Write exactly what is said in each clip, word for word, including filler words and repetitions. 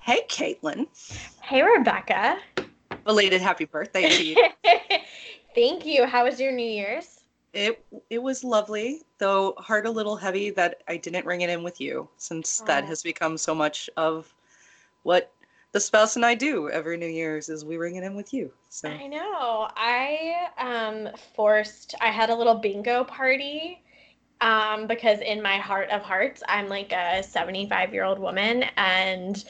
Hey, Caitlin. Hey, Rebecca. Belated happy birthday to you. Thank you. How was your New Year's? It it was lovely, though heart a little heavy that I didn't ring it in with you, since that Oh, has become so much of what the spouse and I do every New Year's is we ring it in with you. So I know. I um forced I had a little bingo party um because in my heart of hearts, I'm like a seventy-five-year-old woman and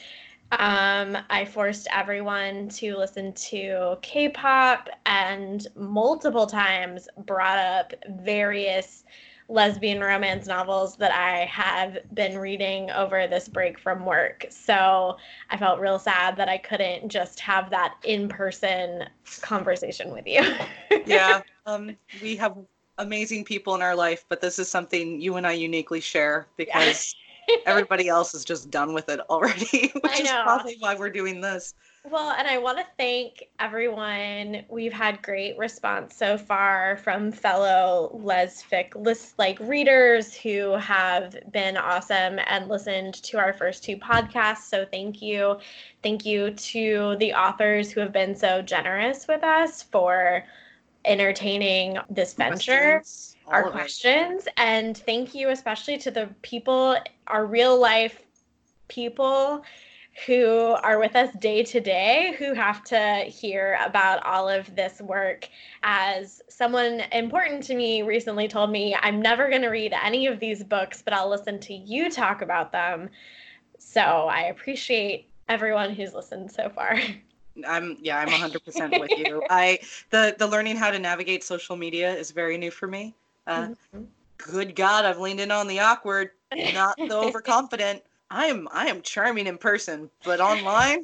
um I forced everyone to listen to K-pop and multiple times brought up various lesbian romance novels that I have been reading over this break from work. So I felt real sad that I couldn't just have that in-person conversation with you. yeah, um, we have amazing people in our life, but this is something you and I uniquely share Yeah. because everybody else is just done with it already, which I is know. probably why we're doing this. Well, and I want to thank everyone. We've had great response so far from fellow lesfic list like readers who have been awesome and listened to our first two podcasts. So thank you. Thank you to the authors who have been so generous with us for entertaining this venture, Questions, our all of it. questions, and thank you especially to the people, our real life people who are with us day to day who have to hear about all of this work. As someone important to me recently told me, I'm never going to read any of these books, but I'll listen to you talk about them. So I appreciate everyone who's listened so far. I'm yeah, I'm one hundred percent with you. I the the learning how to navigate social media is very new for me. Uh, good God, I've leaned in on the awkward, not the overconfident. I am I am charming in person, but online,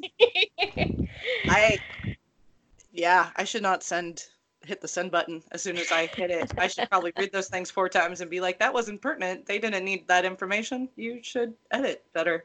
I yeah, I should not send hit the send button as soon as I hit it. I should probably read those things four times and be like, that wasn't pertinent. They didn't need that information. You should edit better.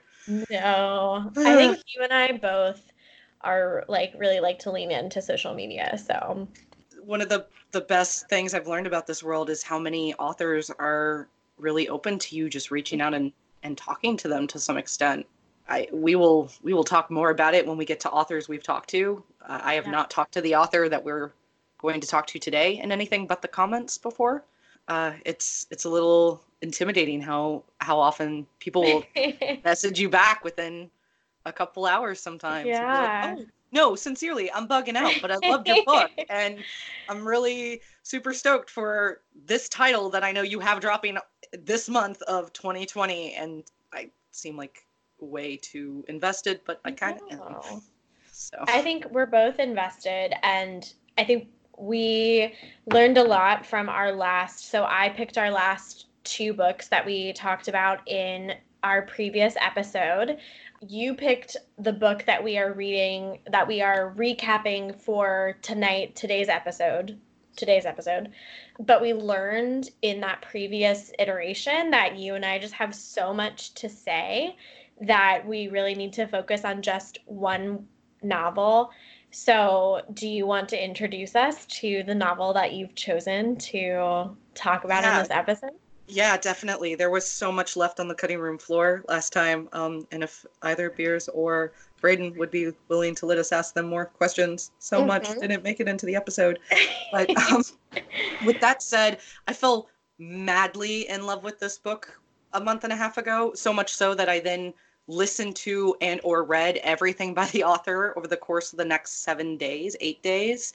No, I think you and I both are like really like to lean into social media. So, One of the the best things I've learned about this world is how many authors are really open to you just reaching out and and talking to them to some extent. I we will we will talk more about it when we get to authors we've talked to. Uh, I have yeah. not talked to the author that we're going to talk to today in anything but the comments before. Uh, it's it's a little intimidating how how often people will message you back within a couple hours sometimes and be like, Yeah. oh, no, sincerely, I'm bugging out, but I loved your book. And I'm really super stoked for this title that I know you have dropping this month of twenty twenty. And I seem like way too invested, but I kind of am. No. So, I think we're both invested, and I think we learned a lot from our last. So I picked our last two books that we talked about in our previous episode. You picked the book that we are reading, that we are recapping for tonight, today's episode, today's episode. But we learned in that previous iteration that you and I just have so much to say that we really need to focus on just one novel. So, do you want to introduce us to the novel that you've chosen to talk about in yeah, this episode? yeah, definitely. There was so much left on the cutting room floor last time. Um, and if either Beers or Braden would be willing to let us ask them more questions, so much Mm-hmm. didn't make it into the episode. But um, with that said, I fell madly in love with this book a month and a half ago, so much so that I then listened to and or read everything by the author over the course of the next seven days, eight days,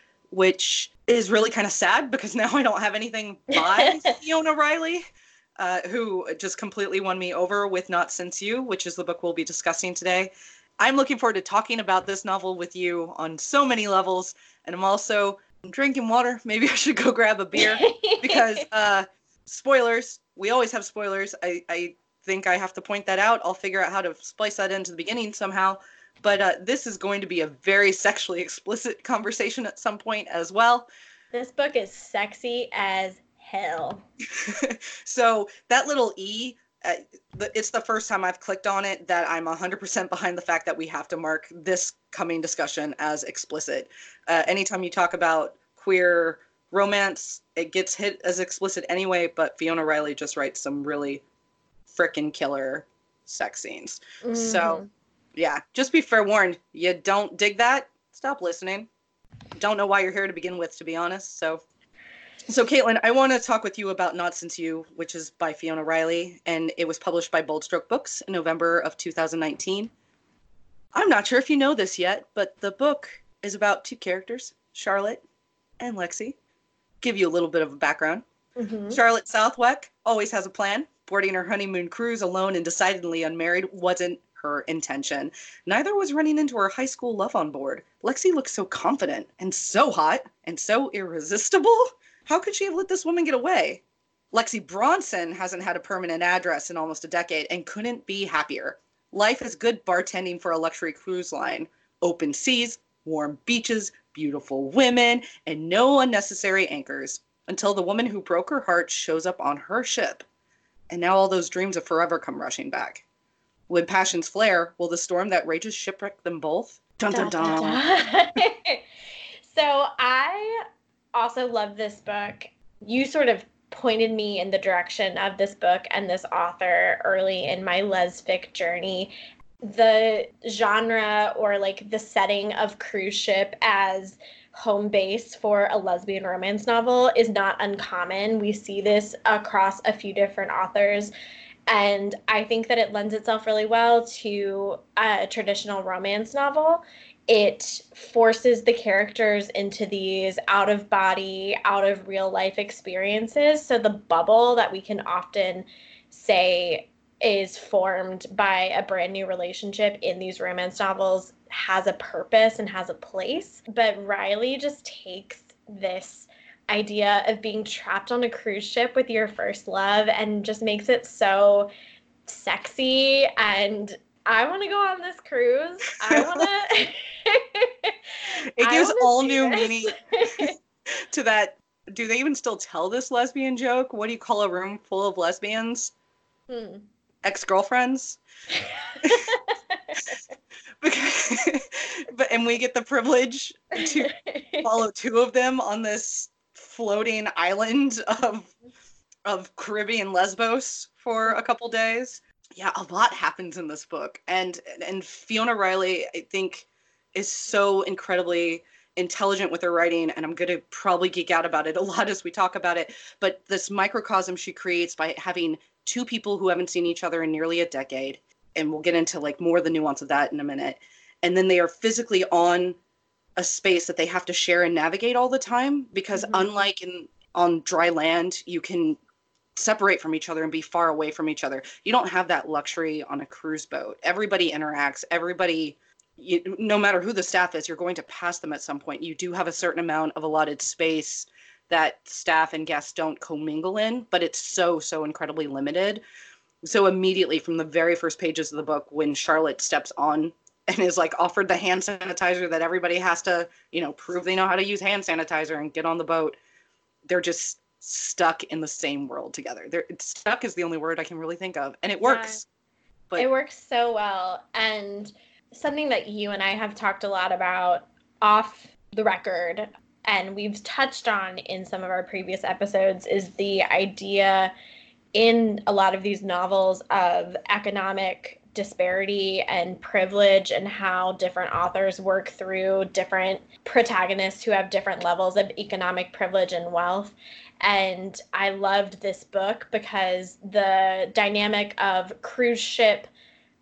which is really kind of sad because now I don't have anything by Fiona Riley, uh, who just completely won me over with Not Since You, which is the book we'll be discussing today. I'm looking forward to talking about this novel with you on so many levels, and I'm also I'm drinking water. Maybe I should go grab a beer because uh, spoilers. We always have spoilers. I, I think I have to point that out. I'll figure out how to splice that into the beginning somehow. But uh, this is going to be a very sexually explicit conversation at some point as well. This book is sexy as hell. So that little E, uh, it's the first time I've clicked on it that I'm one hundred percent behind the fact that we have to mark this coming discussion as explicit. Uh, anytime you talk about queer romance, it gets hit as explicit anyway, but Fiona Riley just writes some really frickin' killer sex scenes. So Mm-hmm. Yeah, just be fair warned. You don't dig that? Stop listening. Don't know why you're here to begin with, to be honest. So, so Caitlin, I want to talk with you about Not Since You, which is by Fiona Riley, and it was published by Bold Stroke Books in November of two thousand nineteen. I'm not sure if you know this yet, but the book is about two characters, Charlotte and Lexi. Give you a little bit of a background. Mm-hmm. Charlotte Southwick always has a plan. Boarding her honeymoon cruise alone and decidedly unmarried wasn't her intention. Neither was running into her high school love on board. Lexi looks so confident and so hot and so irresistible. How could she have let this woman get away? Lexi Bronson hasn't had a permanent address in almost a decade and couldn't be happier. Life is good bartending for a luxury cruise line. Open seas, warm beaches, beautiful women, and no unnecessary anchors. Until the woman who broke her heart shows up on her ship. And now all those dreams of forever come rushing back. When passions flare, will the storm that rages shipwreck them both? Dun dun dun. dun, dun. So I also love this book. You sort of pointed me in the direction of this book and this author early in my lesfic journey. The genre or like the setting of cruise ship as home base for a lesbian romance novel is not uncommon. We see this across a few different authors. And I think that it lends itself really well to a traditional romance novel. It forces the characters into these out of body, out of real life experiences. So the bubble that we can often say is formed by a brand new relationship in these romance novels has a purpose and has a place. But Riley just takes this idea of being trapped on a cruise ship with your first love and just makes it so sexy. And I want to go on this cruise. I want to. It gives all new meaning to that. Do they even still tell this lesbian joke? What do you call a room full of lesbians? Hmm. Ex-girlfriends? Because, but and we get the privilege to follow two of them on this floating island of of Caribbean Lesbos for a couple days. Yeah, a lot happens in this book, and and Fiona Riley, I think, is so incredibly intelligent with her writing, and I'm going to probably geek out about it a lot as we talk about it. But this microcosm she creates by having two people who haven't seen each other in nearly a decade, and we'll get into like more of the nuance of that in a minute. And then they are physically on a space that they have to share and navigate all the time, because mm-hmm. unlike in on dry land, you can separate from each other and be far away from each other. You don't have that luxury on a cruise boat. Everybody interacts. Everybody, you, no matter who the staff is, you're going to pass them at some point. You do have a certain amount of allotted space that staff and guests don't commingle in, but it's so, so incredibly limited. So immediately from the very first pages of the book, when Charlotte steps on and is like offered the hand sanitizer that everybody has to, you know, prove they know how to use hand sanitizer and get on the boat, they're just stuck in the same world together. They're stuck is the only word I can really think of, and it works. Yeah, but it works so well. And something that you and I have talked a lot about off the record, and we've touched on in some of our previous episodes, is the idea in a lot of these novels of economic disparity and privilege, and how different authors work through different protagonists who have different levels of economic privilege and wealth. And I loved this book because the dynamic of cruise ship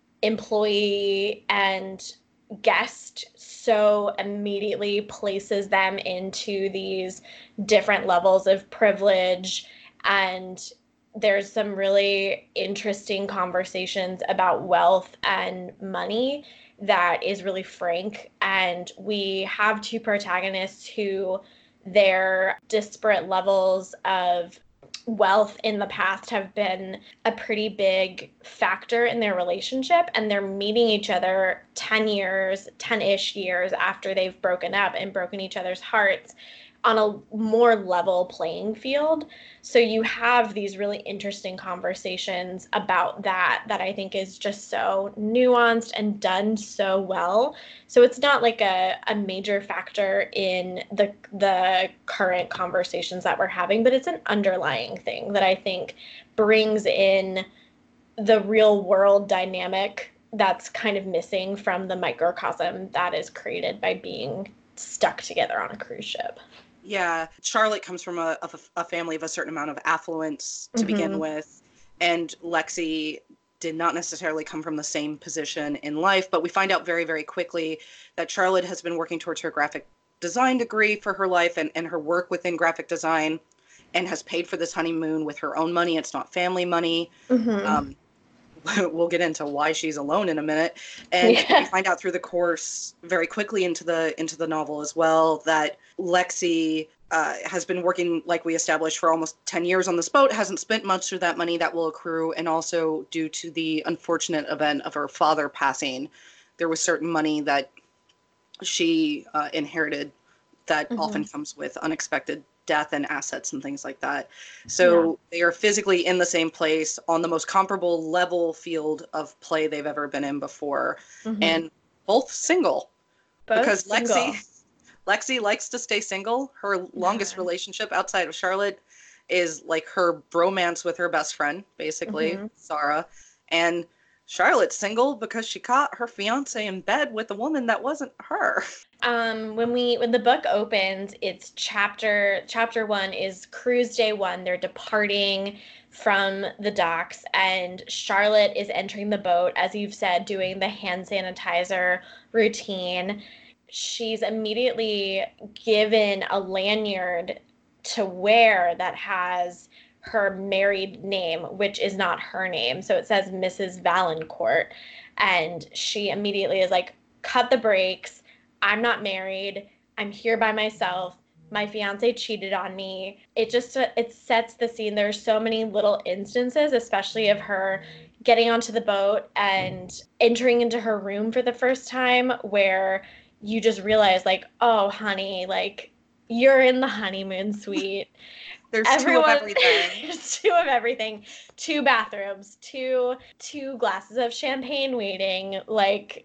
employee and guest so immediately places them into these different levels of privilege. And there's some really interesting conversations about wealth and money that is really frank. And we have two protagonists who their disparate levels of wealth in the past have been a pretty big factor in their relationship, and they're meeting each other ten years, ten-ish years after they've broken up and broken each other's hearts on a more level playing field. So you have these really interesting conversations about that, that I think is just so nuanced and done so well. So it's not like a, a major factor in the the current conversations that we're having, but it's an underlying thing that I think brings in the real world dynamic that's kind of missing from the microcosm that is created by being stuck together on a cruise ship. Yeah, Charlotte comes from a, a, a family of a certain amount of affluence to mm-hmm. begin with, and Lexi did not necessarily come from the same position in life, but we find out very, very quickly that Charlotte has been working towards her graphic design degree for her life and, and her work within graphic design, and has paid for this honeymoon with her own money. It's not family money. Mm-hmm. Um, we'll get into why she's alone in a minute. And yeah. we find out through the course very quickly into the into the novel as well that Lexi uh, has been working, like we established, for almost ten years on this boat, hasn't spent much of that money that will accrue, and also due to the unfortunate event of her father passing, there was certain money that she uh, inherited that mm-hmm. often comes with unexpected death and assets and things like that. So yeah. they are physically in the same place on the most comparable level field of play they've ever been in before. Mm-hmm. And both single. Both because single. Lexi Lexi likes to stay single. Her longest yeah. relationship outside of Charlotte is like her bromance with her best friend, basically, mm-hmm. Sarah. And Charlotte's single because she caught her fiance in bed with a woman that wasn't her. Um, when we when the book opens, it's chapter chapter one is cruise day one. They're departing from the docks, and Charlotte is entering the boat, as you've said, doing the hand sanitizer routine. She's immediately given a lanyard to wear that has her married name, which is not her name. So it says Missus Valancourt. And she immediately is like, cut the brakes. I'm not married. I'm here by myself. My fiance cheated on me. It just, it sets the scene. There's so many little instances, especially of her getting onto the boat and entering into her room for the first time, where you just realize like, oh, honey, like you're in the honeymoon suite. There's Everyone, two of everything. There's two of everything. Two bathrooms, two two glasses of champagne waiting, like,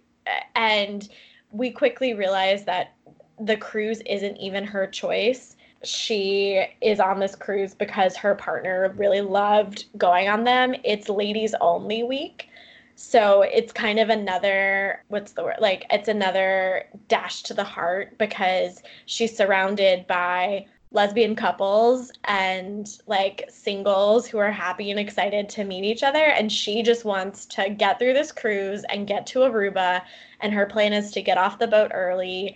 and we quickly realize that the cruise isn't even her choice. She is on this cruise because her partner really loved going on them. It's ladies only week. So it's kind of another, what's the word? Like, it's another dash to the heart because she's surrounded by lesbian couples and like singles who are happy and excited to meet each other, and she just wants to get through this cruise and get to Aruba, and her plan is to get off the boat early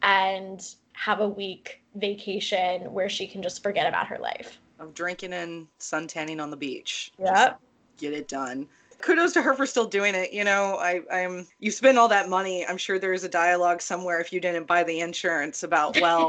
and have a week vacation where she can just forget about her life of drinking and sun tanning on the beach. Yep. Get it done. Kudos to her for still doing it. You know, I, I'm, you spend all that money. I'm sure there's a dialogue somewhere if you didn't buy the insurance about, well,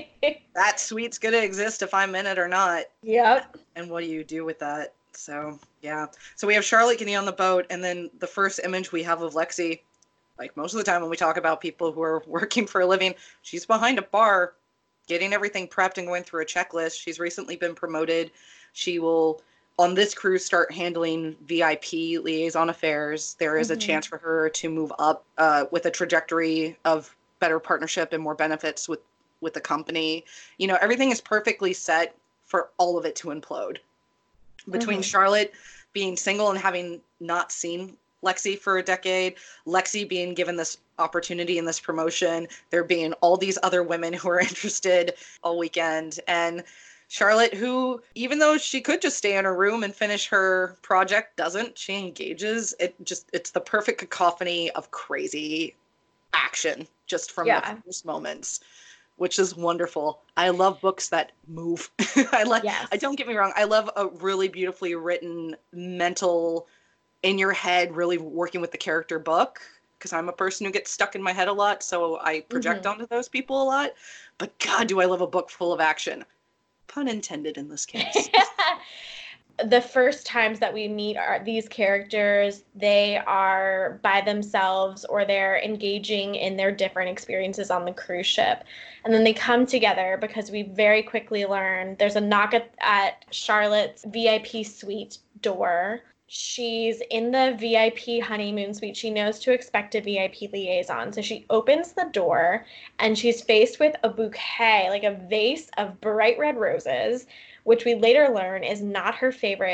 that suite's going to exist if I'm in it or not. Yep. And what do you do with that? So, yeah. So we have Charlotte getting on the boat, and then the first image we have of Lexi, like most of the time when we talk about people who are working for a living, she's behind a bar getting everything prepped and going through a checklist. She's recently been promoted. She will, on this cruise, start handling V I P liaison affairs. There is mm-hmm. a chance for her to move up uh, with a trajectory of better partnership and more benefits with, with the company. You know, everything is perfectly set for all of it to implode. Between mm-hmm. Charlotte being single and having not seen Lexi for a decade, Lexi being given this opportunity and this promotion, there being all these other women who are interested all weekend, and Charlotte, who, even though she could just stay in her room and finish her project, doesn't. She engages. It just, it's the perfect cacophony of crazy action just from yeah. the first moments, which is wonderful. I love books that move. I like, yes. I don't get me wrong. I love a really beautifully written mental, in your head, really working with the character book, because I'm a person who gets stuck in my head a lot. So I project mm-hmm. onto those people a lot. But God, do I love a book full of action. Pun intended in this case. The first times that we meet our, these characters, they are by themselves or they're engaging in their different experiences on the cruise ship. And then they come together because we very quickly learn there's a knock at, at Charlotte's V I P suite door. She's in the V I P honeymoon suite. She knows to expect a V I P liaison. So she opens the door and she's faced with a bouquet, like a vase of bright red roses, which we later learn is not her favorite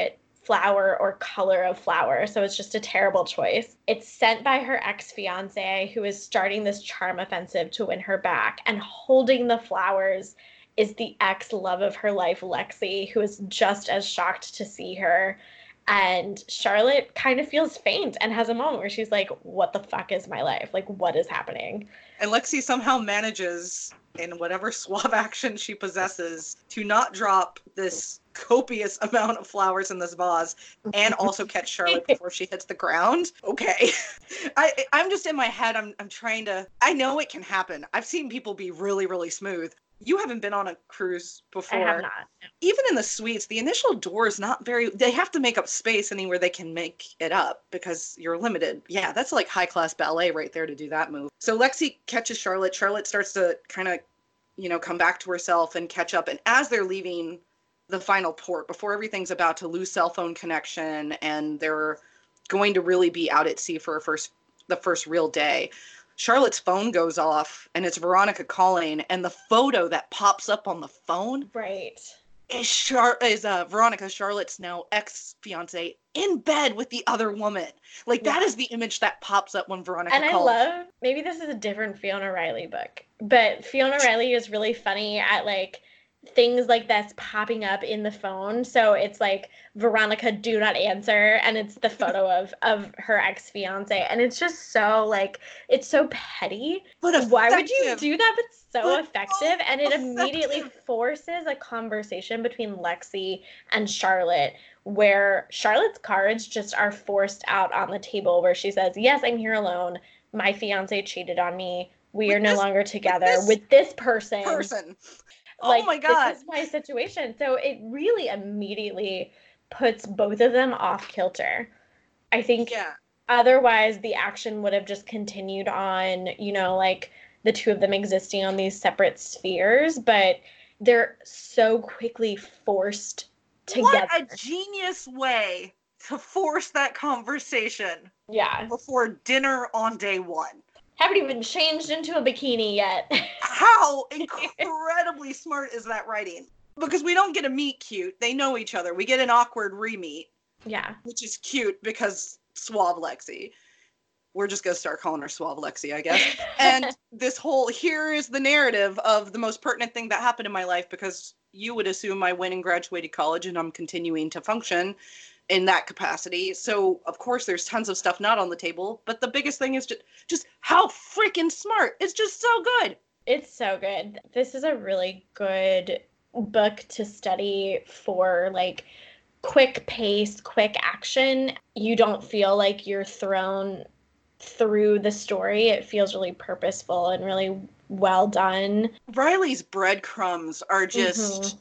flower or color of flower. So it's just a terrible choice. It's sent by her ex-fiance who is starting this charm offensive to win her back. And holding the flowers is the ex-love of her life, Lexi, who is just as shocked to see her. And Charlotte kind of feels faint and has a moment where she's like, what the fuck is my life? Like, what is happening? And Lexi somehow manages, in whatever suave action she possesses, to not drop this copious amount of flowers in this vase and also catch Charlotte before she hits the ground. Okay. I, I'm just in my head, I'm, I'm trying to, I know it can happen. I've seen people be really, really smooth. You haven't been on a cruise before. I have not. Even in the suites, the initial door is not very, they have to make up space anywhere they can make it up because you're limited. Yeah, that's like high class ballet right there to do that move. So Lexi catches Charlotte. Charlotte starts to kind of, you know, come back to herself and catch up. And as they're leaving the final port, before everything's about to lose cell phone connection and they're going to really be out at sea for a first, the first real day, Charlotte's phone goes off and it's Veronica calling, and the photo that pops up on the phone right is Char- is uh, Veronica, Charlotte's now ex-fiance, in bed with the other woman. Like, yeah. That is the image that pops up when Veronica and calls. And I love, maybe this is a different Fiona Riley book, but Fiona Riley is really funny at, like, things like this popping up in the phone. So it's like, Veronica, do not answer, and it's the photo of of her ex-fiance, and it's just so, like, it's so petty. But effective. Why would you do that? But so but effective, and it effective. Immediately forces a conversation between Lexi and Charlotte, where Charlotte's cards just are forced out on the table, where she says, yes, I'm here alone, my fiance cheated on me, we with are no this, longer together with this, with this person person like, oh my god, this is my situation. So it really immediately puts both of them off kilter. I think yeah. Otherwise the action would have just continued on, you know, like the two of them existing on these separate spheres, but they're so quickly forced together. What a genius way to force that conversation. Yeah. Before dinner on day one. Haven't even changed into a bikini yet. How incredibly smart is that writing? Because we don't get a meet cute. They know each other. We get an awkward re-meet. Yeah. Which is cute because Suave Lexi. We're just going to start calling her Suave Lexi, I guess. And this whole, here is the narrative of the most pertinent thing that happened in my life, because you would assume I went and graduated college and I'm continuing to function in that capacity. So, of course, there's tons of stuff not on the table. But the biggest thing is just, just how freaking smart. It's just so good. It's so good. This is a really good book to study for, like, quick pace, quick action. You don't feel like you're thrown through the story. It feels really purposeful and really well done. Riley's breadcrumbs are just... Mm-hmm.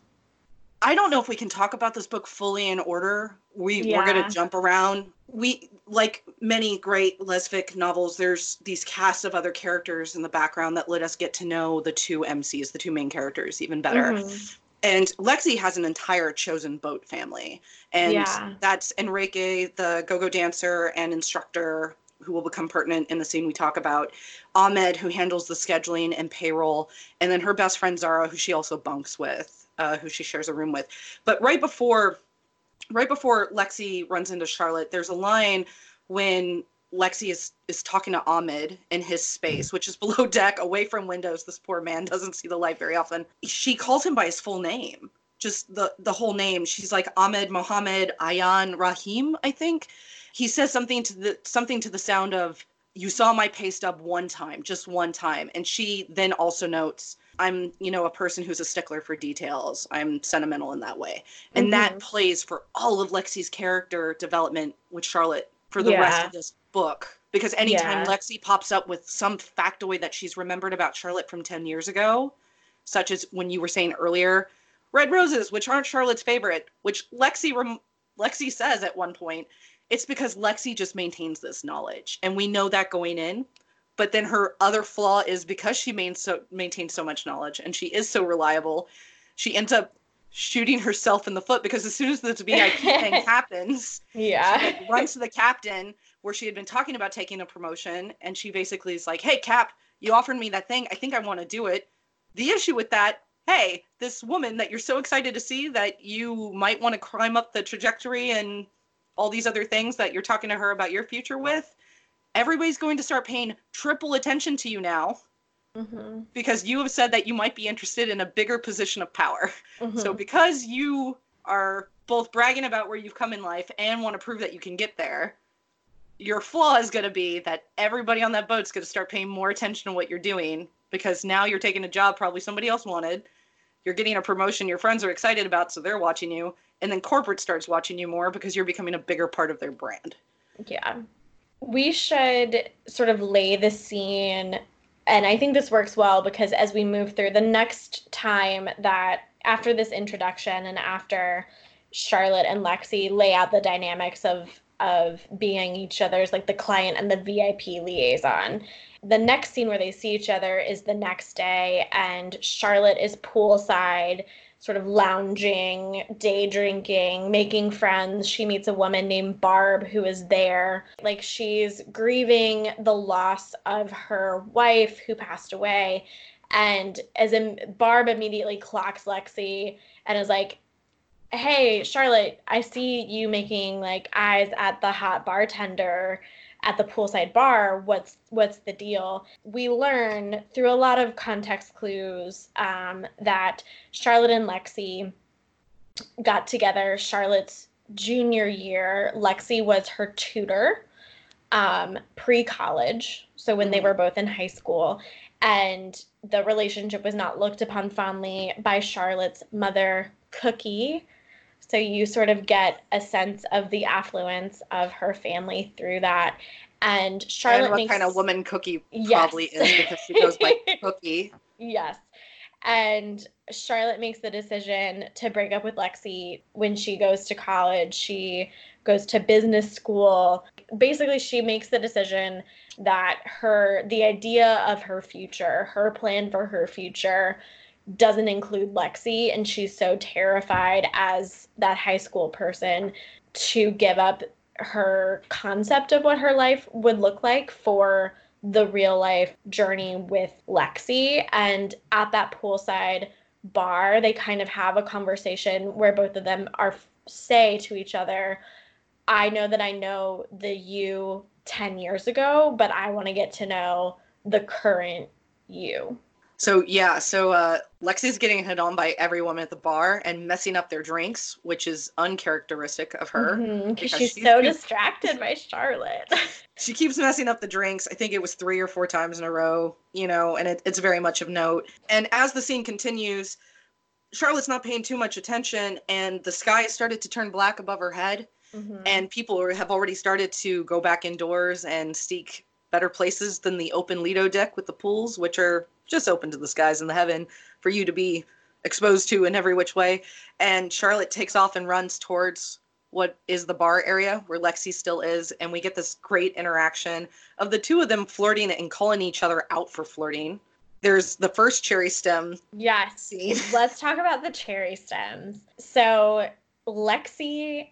I don't know if we can talk about this book fully in order. We, yeah. We're going to jump around. We, like many great lesfic novels, there's these casts of other characters in the background that let us get to know the two M Cs, the two main characters, even better. Mm-hmm. And Lexi has an entire chosen boat family. And yeah. that's Enrique, the go-go dancer and instructor, who will become pertinent in the scene we talk about, Ahmed, who handles the scheduling and payroll, and then her best friend Zara, who she also bunks with. Uh, who she shares a room with. But right before right before Lexi runs into Charlotte, there's a line when Lexi is, is talking to Ahmed in his space, which is below deck, away from windows. This poor man doesn't see the light very often. She calls him by his full name, just the, the whole name. She's like, Ahmed Mohammed Ayan Rahim, I think. He says something to the something to the sound of, you saw my pay stub one time, just one time. And she then also notes, I'm, you know, a person who's a stickler for details. I'm sentimental in that way. And mm-hmm. that plays for all of Lexi's character development with Charlotte for the yeah. rest of this book. Because anytime yeah. Lexi pops up with some factoid that she's remembered about Charlotte from ten years ago, such as when you were saying earlier, red roses, which aren't Charlotte's favorite, which Lexi rem- Lexi says at one point, it's because Lexi just maintains this knowledge. And we know that going in. But then her other flaw is, because she main so, maintains so much knowledge and she is so reliable, she ends up shooting herself in the foot, because as soon as this V I P thing happens, yeah. she like, runs to the captain where she had been talking about taking a promotion. And she basically is like, hey, Cap, you offered me that thing. I think I want to do it. The issue with that, hey, this woman that you're so excited to see that you might want to climb up the trajectory and all these other things that you're talking to her about your future with, everybody's going to start paying triple attention to you now. Mm-hmm. Because you have said that you might be interested in a bigger position of power. Mm-hmm. So because you are both bragging about where you've come in life and want to prove that you can get there, your flaw is going to be that everybody on that boat's going to start paying more attention to what you're doing, because now you're taking a job probably somebody else wanted. You're getting a promotion your friends are excited about, so they're watching you. And then corporate starts watching you more because you're becoming a bigger part of their brand. Yeah. We should sort of lay the scene. And I think this works well because as we move through the next time that after this introduction and after Charlotte and Lexi lay out the dynamics of of being each other's, like the client and the V I P liaison, the next scene where they see each other is the next day, and Charlotte is poolside, sort of lounging, day drinking, making friends. She meets a woman named Barb who is there. Like, she's grieving the loss of her wife who passed away. And as in, Barb immediately clocks Lexi and is like, hey, Charlotte, I see you making like eyes at the hot bartender at the poolside bar. What's what's the deal? We learn through a lot of context clues um, that Charlotte and Lexi got together Charlotte's junior year. Lexi was her tutor um, pre-college, so when mm-hmm. they were both in high school. And the relationship was not looked upon fondly by Charlotte's mother, Cookie. So you sort of get a sense of the affluence of her family through that. And Charlotte and what makes... kind of woman Cookie yes. probably is, because she goes by Cookie. Yes. And Charlotte makes the decision to break up with Lexi when she goes to college. She goes to business school. Basically, she makes the decision that her the idea of her future, her plan for her future, doesn't include Lexi, and she's so terrified as that high school person to give up her concept of what her life would look like for the real life journey with Lexi. And at that poolside bar, they kind of have a conversation where both of them are say to each other, I know that I know the you ten years ago, but I want to get to know the current you. So, yeah, so uh, Lexi's getting hit on by every woman at the bar and messing up their drinks, which is uncharacteristic of her. Mm-hmm, because she's, she's so keeps, distracted by Charlotte. She keeps messing up the drinks. I think it was three or four times in a row, you know, and it, it's very much of note. And as the scene continues, Charlotte's not paying too much attention, and the sky has started to turn black above her head, mm-hmm. and people are, have already started to go back indoors and seek better places than the open Lido deck with the pools, which are just open to the skies and the heaven for you to be exposed to in every which way. And Charlotte takes off and runs towards what is the bar area where Lexi still is. And we get this great interaction of the two of them flirting and calling each other out for flirting. There's the first cherry stem. Yes. Scene. Let's talk about the cherry stems. So Lexi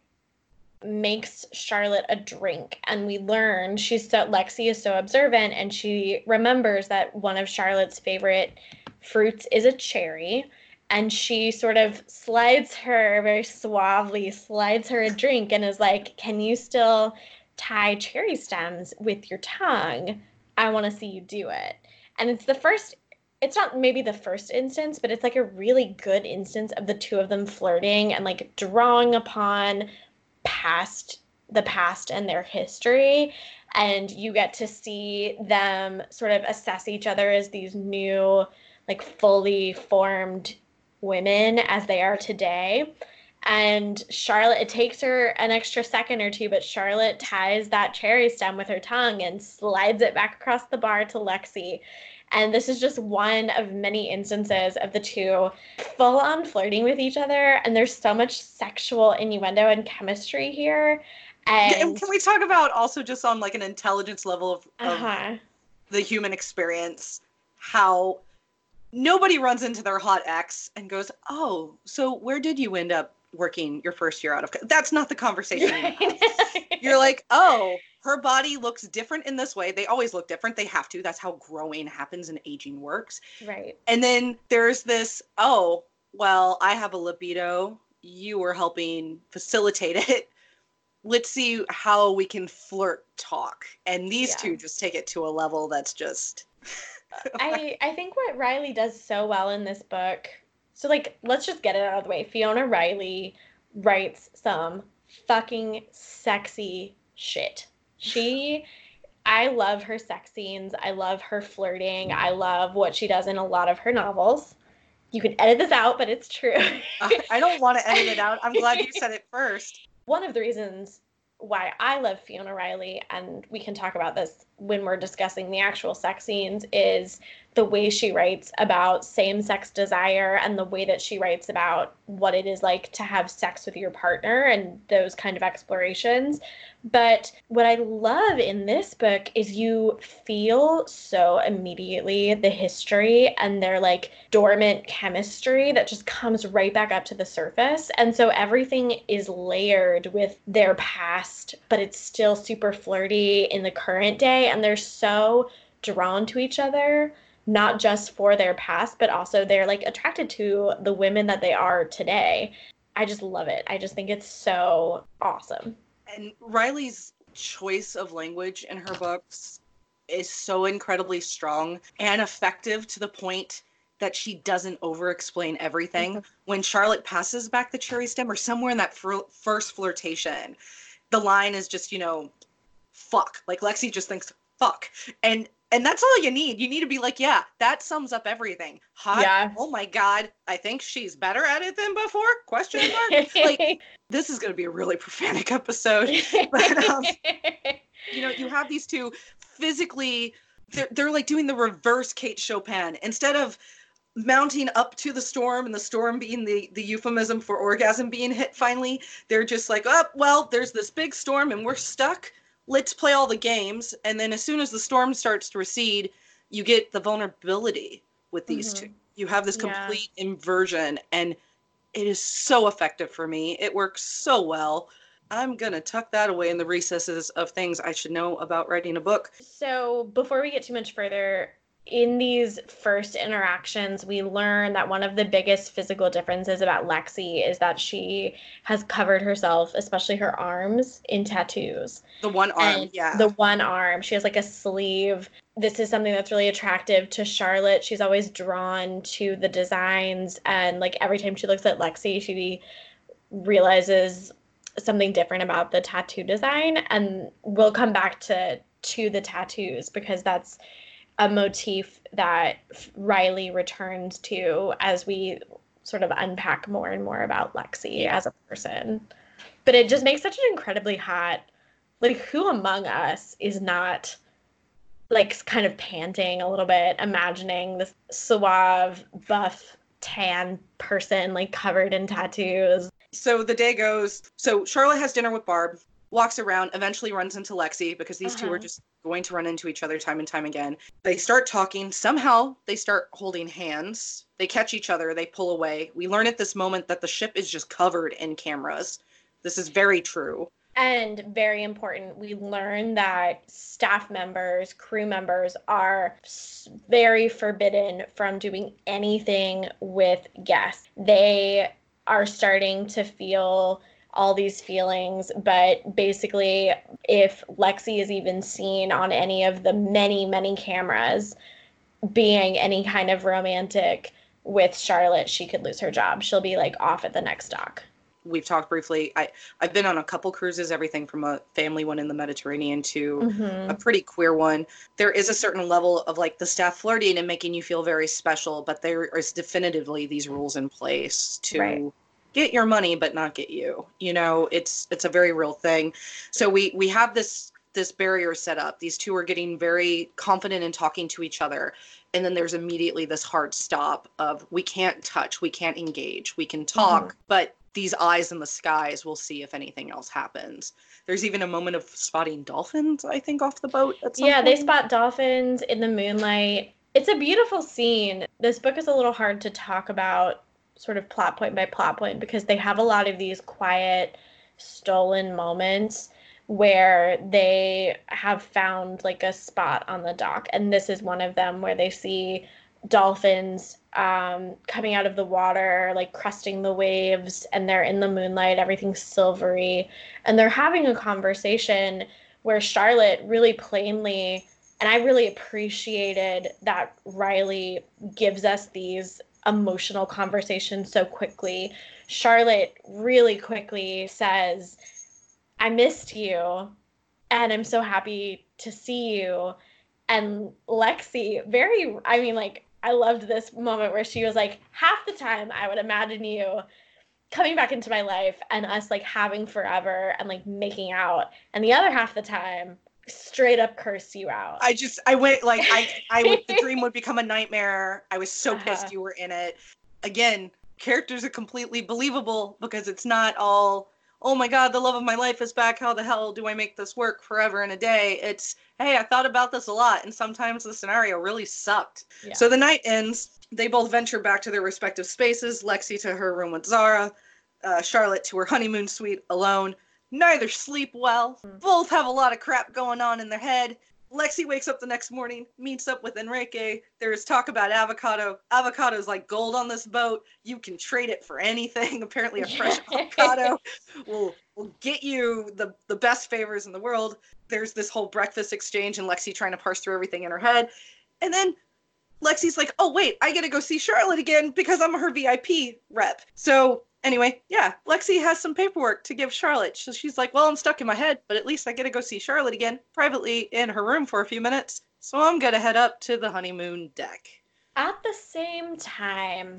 makes Charlotte a drink, and we learn she's so Lexi is so observant, and she remembers that one of Charlotte's favorite fruits is a cherry, and she sort of slides her very suavely slides her a drink and is like, can you still tie cherry stems with your tongue? I want to see you do it. And it's the first it's not maybe the first instance, but it's like a really good instance of the two of them flirting and like drawing upon past the past and their history, and you get to see them sort of assess each other as these new, like, fully formed women as they are today. And Charlotte, it takes her an extra second or two, but Charlotte ties that cherry stem with her tongue and slides it back across the bar to Lexi. And this is just one of many instances of the two full on flirting with each other. And there's so much sexual innuendo and chemistry here. And, yeah, and can we talk about also just on like an intelligence level of, of uh-huh. the human experience, how nobody runs into their hot ex and goes, oh, so where did you end up working your first year out of co-? That's not the conversation. Right. You're like, oh, her body looks different in this way. They always look different. They have to. That's how growing happens and aging works. Right. And then there's this, oh, well, I have a libido. You were helping facilitate it. let's see how we can flirt talk. And these Yeah. two just take it to a level that's just. I I think what Riley does so well in this book. So like, let's just get it out of the way. Fiona Riley writes some fucking sexy shit. She I love her sex scenes. I love her flirting. I love what she does in a lot of her novels. You can edit this out, but it's true. I don't want to edit it out. I'm glad you said it first. One of the reasons why I love Fiona Riley, and we can talk about this when we're discussing the actual sex scenes, is the way she writes about same-sex desire and the way that she writes about what it is like to have sex with your partner and those kind of explorations. But what I love in this book is you feel so immediately the history and their like dormant chemistry that just comes right back up to the surface. And so everything is layered with their past, but it's still super flirty in the current day. And they're so drawn to each other, not just for their past, but also they're like attracted to the women that they are today. I just love it. I just think it's so awesome. And Riley's choice of language in her books is so incredibly strong and effective to the point that she doesn't over-explain everything. Mm-hmm. When Charlotte passes back the cherry stem or somewhere in that fr- first flirtation, the line is just, you know, fuck. Like Lexi just thinks fuck. And And that's all you need. You need to be like, yeah, that sums up everything. Hot. Yeah. Oh my God. I think she's better at it than before? Question mark. Like, this is going to be a really prophanic episode. But, um, you know, you have these two physically, they're, they're like doing the reverse Kate Chopin. Instead of mounting up to the storm and the storm being the, the euphemism for orgasm being hit finally, they're just like, oh, well, there's this big storm and we're stuck. Let's play all the games. And then as soon as the storm starts to recede, you get the vulnerability with these mm-hmm. two. You have this complete yeah. inversion, and it is so effective for me. It works so well. I'm going to tuck that away in the recesses of things I should know about writing a book. So before we get too much further, in these first interactions, we learn that one of the biggest physical differences about Lexi is that she has covered herself, especially her arms, in tattoos. The one arm, and yeah. The one arm. She has like a sleeve. This is something that's really attractive to Charlotte. She's always drawn to the designs, and like every time she looks at Lexi, she realizes something different about the tattoo design. And we'll come back to to the tattoos because that's a motif that Riley returns to as we sort of unpack more and more about Lexi as a person. But it just makes such an incredibly hot, like, who among us is not like kind of panting a little bit, imagining this suave, buff, tan person like covered in tattoos. So the day goes, so Charlotte has dinner with Barb, walks around, eventually runs into Lexi because these uh-huh. two are just going to run into each other time and time again. They start talking. Somehow they start holding hands. They catch each other. They pull away. We learn at this moment that the ship is just covered in cameras. This is very true. And very important, we learn that staff members, crew members are very forbidden from doing anything with guests. They are starting to feel all these feelings, but basically if Lexi is even seen on any of the many, many cameras being any kind of romantic with Charlotte, she could lose her job. She'll be like off at the next dock. We've talked briefly. I, I've been on a couple cruises, everything from a family one in the Mediterranean to mm-hmm. a pretty queer one. There is a certain level of like the staff flirting and making you feel very special, but there is definitively these rules in place to right. get your money, but not get you. You know, it's it's a very real thing. So we we have this this barrier set up. These two are getting very confident in talking to each other. And then there's immediately this hard stop of we can't touch, we can't engage, we can talk, mm-hmm. but these eyes in the skies, we'll see if anything else happens. There's even a moment of spotting dolphins, I think, off the boat at some Yeah, point. they spot dolphins in the moonlight. It's a beautiful scene. This book is a little hard to talk about sort of plot point by plot point because they have a lot of these quiet, stolen moments where they have found like a spot on the dock. And this is one of them where they see dolphins um, coming out of the water, like cresting the waves, and they're in the moonlight, everything's silvery, and they're having a conversation where Charlotte really plainly, and I really appreciated that Riley gives us these emotional conversations so quickly. Charlotte really quickly says, I missed you, and I'm so happy to see you. And Lexi, very, I mean, like, I loved this moment where she was like, half the time I would imagine you coming back into my life and us like having forever and like making out. And the other half the time, straight up curse you out. I just, I went like, I, I would, the dream would become a nightmare. I was so Uh-huh. pissed you were in it. Again, characters are completely believable because it's not all, oh my God, the love of my life is back. How the hell do I make this work forever and a day? It's, hey, I thought about this a lot, and sometimes the scenario really sucked. Yeah. So the night ends. They both venture back to their respective spaces. Lexi to her room with Zara, uh, Charlotte to her honeymoon suite alone. Neither sleep well. Mm. Both have a lot of crap going on in their head. Lexi wakes up the next morning, meets up with Enrique. There's talk about avocado. Avocado's like gold on this boat. You can trade it for anything. Apparently a fresh avocado will will get you the, the best favors in the world. There's this whole breakfast exchange and Lexi trying to parse through everything in her head. And then Lexi's like, oh, wait, I get to go see Charlotte again because I'm her V I P rep. So anyway, yeah, Lexi has some paperwork to give Charlotte. So she's like, well, I'm stuck in my head, but at least I get to go see Charlotte again privately in her room for a few minutes. So I'm going to head up to the honeymoon deck. At the same time,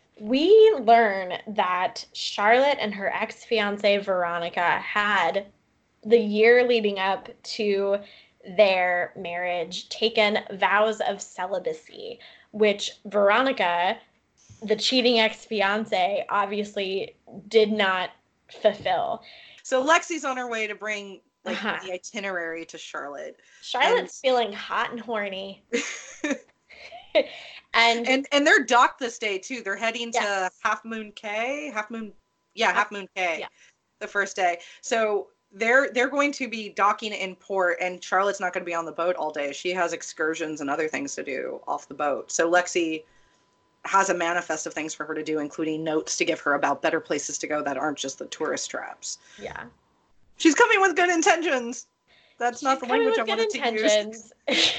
we learn that Charlotte and her ex-fiance Veronica had, the year leading up to their marriage, taken vows of celibacy, which Veronica, the cheating ex-fiance, obviously did not fulfill. So Lexi's on her way to bring like uh-huh. the itinerary to Charlotte. Charlotte's and... feeling hot and horny. and, and and they're docked this day too. They're heading yes. to Half Moon Cay, Half Moon, yeah, Half Moon Cay, yeah. the first day. So they're they're going to be docking in port, and Charlotte's not going to be on the boat all day. She has excursions and other things to do off the boat. So Lexi has a manifest of things for her to do, including notes to give her about better places to go that aren't just the tourist traps. Yeah. She's coming with good intentions. That's She's not the language I wanted intentions. to use.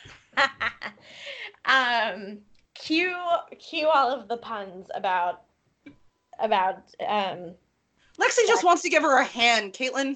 um, cue, cue all of the puns about, about, um... Lexi just wants to give her a hand, Caitlin.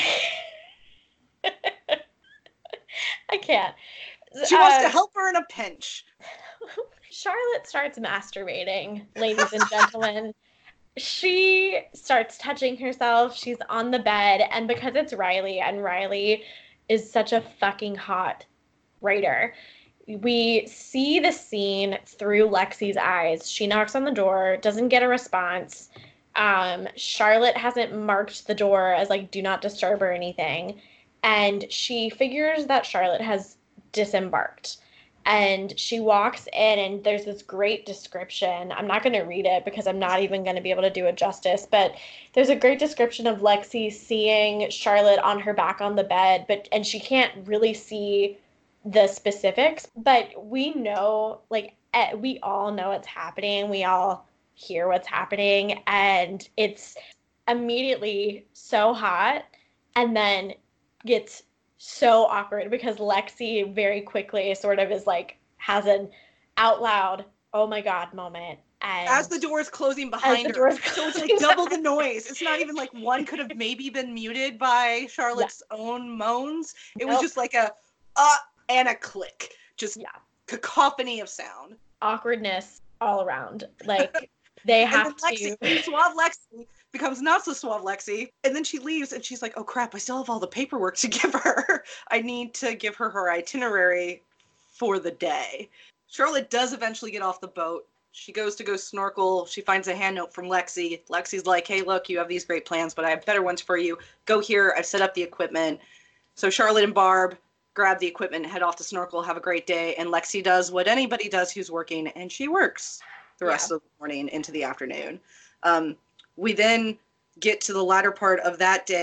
I can't. She uh, wants to help her in a pinch. Charlotte starts masturbating, ladies and gentlemen. She starts touching herself. She's on the bed. And because it's Riley, and Riley is such a fucking hot writer, we see the scene through Lexi's eyes. She knocks on the door, doesn't get a response. Um, Charlotte hasn't marked the door as like, do not disturb or anything. And she figures that Charlotte has disembarked. And she walks in, and there's this great description. I'm not going to read it because I'm not even going to be able to do it justice. But there's a great description of Lexi seeing Charlotte on her back on the bed, but and she can't really see the specifics. But we know, like, we all know what's happening. We all hear what's happening. And it's immediately so hot and then gets so awkward because Lexi very quickly sort of is like, has an out loud, oh my God moment. And as the door is closing behind her. So it's like double the noise. It's not even like one could have maybe been muted by Charlotte's yeah. own moans. It nope. was just like a uh and a click. Just yeah. cacophony of sound. Awkwardness all around. Like they have Lexi, to. Suave Lexi becomes not so suave Lexi, and then she leaves, and she's like, "Oh crap! I still have all the paperwork to give her. I need to give her her itinerary for the day." Charlotte does eventually get off the boat. She goes to go snorkel. She finds a hand note from Lexi. Lexi's like, "Hey, look, you have these great plans, but I have better ones for you. Go here. I've set up the equipment." So Charlotte and Barb grab the equipment, head off to snorkel, have a great day, and Lexi does what anybody does who's working, and she works the rest yeah. of the morning into the afternoon. Um, we then get to the latter part of that day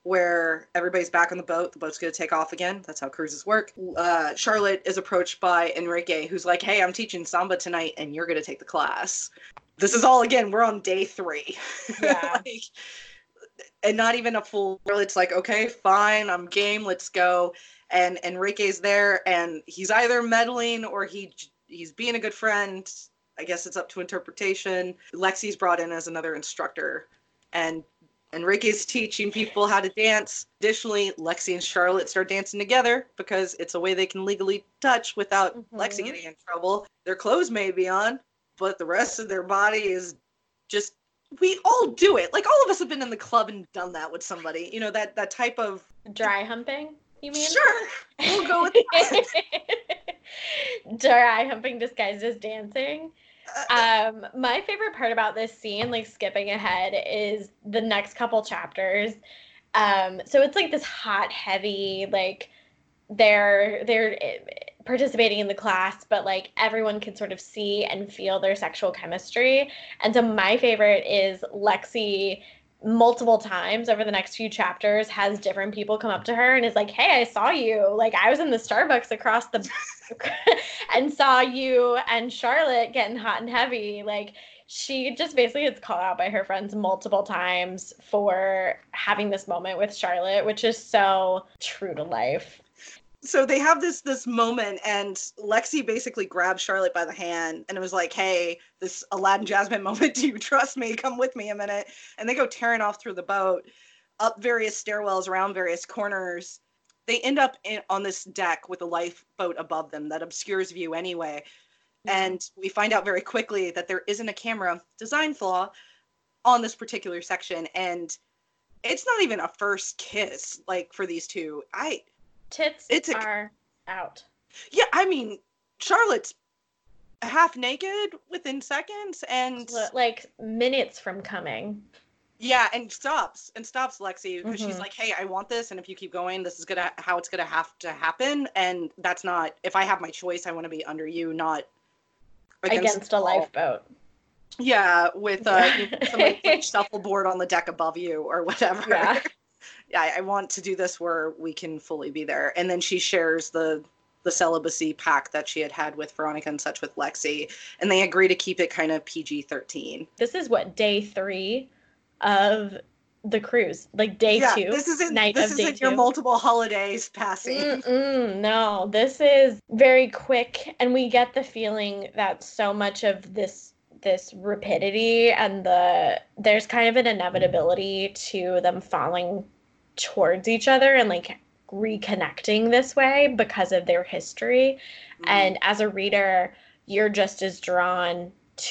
where everybody's back on the boat. The boat's going to take off again. That's how cruises work. Uh, Charlotte is approached by Enrique, who's like, hey, I'm teaching samba tonight, and you're going to take the class. This is all, again, we're on day three. Yeah. like, and not even a full, it's like, okay, fine, I'm game, let's go. And Enrique's there, and he's either meddling or he he's being a good friend. I guess it's up to interpretation. Lexi's brought in as another instructor, and Enrique's teaching people how to dance. Additionally, Lexi and Charlotte start dancing together because it's a way they can legally touch without mm-hmm. Lexi getting in trouble. Their clothes may be on, but the rest of their body is just, we all do it. Like, all of us have been in the club and done that with somebody. You know, that, that type of... Dry humping, you mean? Sure. We'll go with that. Dry humping disguised as dancing. Um, my favorite part about this scene, like skipping ahead, is the next couple chapters. Um, so it's like this hot, heavy, like they're they're participating in the class, but like everyone can sort of see and feel their sexual chemistry. And so my favorite is Lexi multiple times over the next few chapters has different people come up to her and is like, hey, I saw you. Like, I was in the Starbucks across the and saw you and Charlotte getting hot and heavy. Like, she just basically gets called out by her friends multiple times for having this moment with Charlotte, which is so true to life. So they have this this moment, and Lexi basically grabs Charlotte by the hand and it was like, hey, this Aladdin Jasmine moment, do you trust me? Come with me a minute. And they go tearing off through the boat, up various stairwells, around various corners. They end up in, on this deck with a lifeboat above them that obscures view anyway. Mm-hmm. And we find out very quickly that there isn't a camera design flaw on this particular section. And it's not even a first kiss, like, for these two. I... Tits it's a, are out. Yeah, I mean, Charlotte's half naked within seconds and... Like, minutes from coming. Yeah, and stops. And stops Lexi because Mm-hmm. she's like, hey, I want this, and if you keep going, this is gonna how it's gonna have to happen. And that's not... If I have my choice, I want to be under you, not... Against, against a lifeboat. Yeah, with uh, you know, somebody put shuffleboard on the deck above you or whatever. Yeah. Yeah, I want to do this where we can fully be there. And then she shares the the celibacy pact that she had had with Veronica and such with Lexi. And they agree to keep it kind of P G thirteen. This is what, day three of the cruise? Like day yeah, two? This isn't, night this of isn't day your two. multiple holidays passing. Mm-mm, no, this is very quick. And we get the feeling that so much of this this rapidity and the there's kind of an inevitability to them falling towards each other and like reconnecting this way because of their history. Mm. And as a reader, you're just as drawn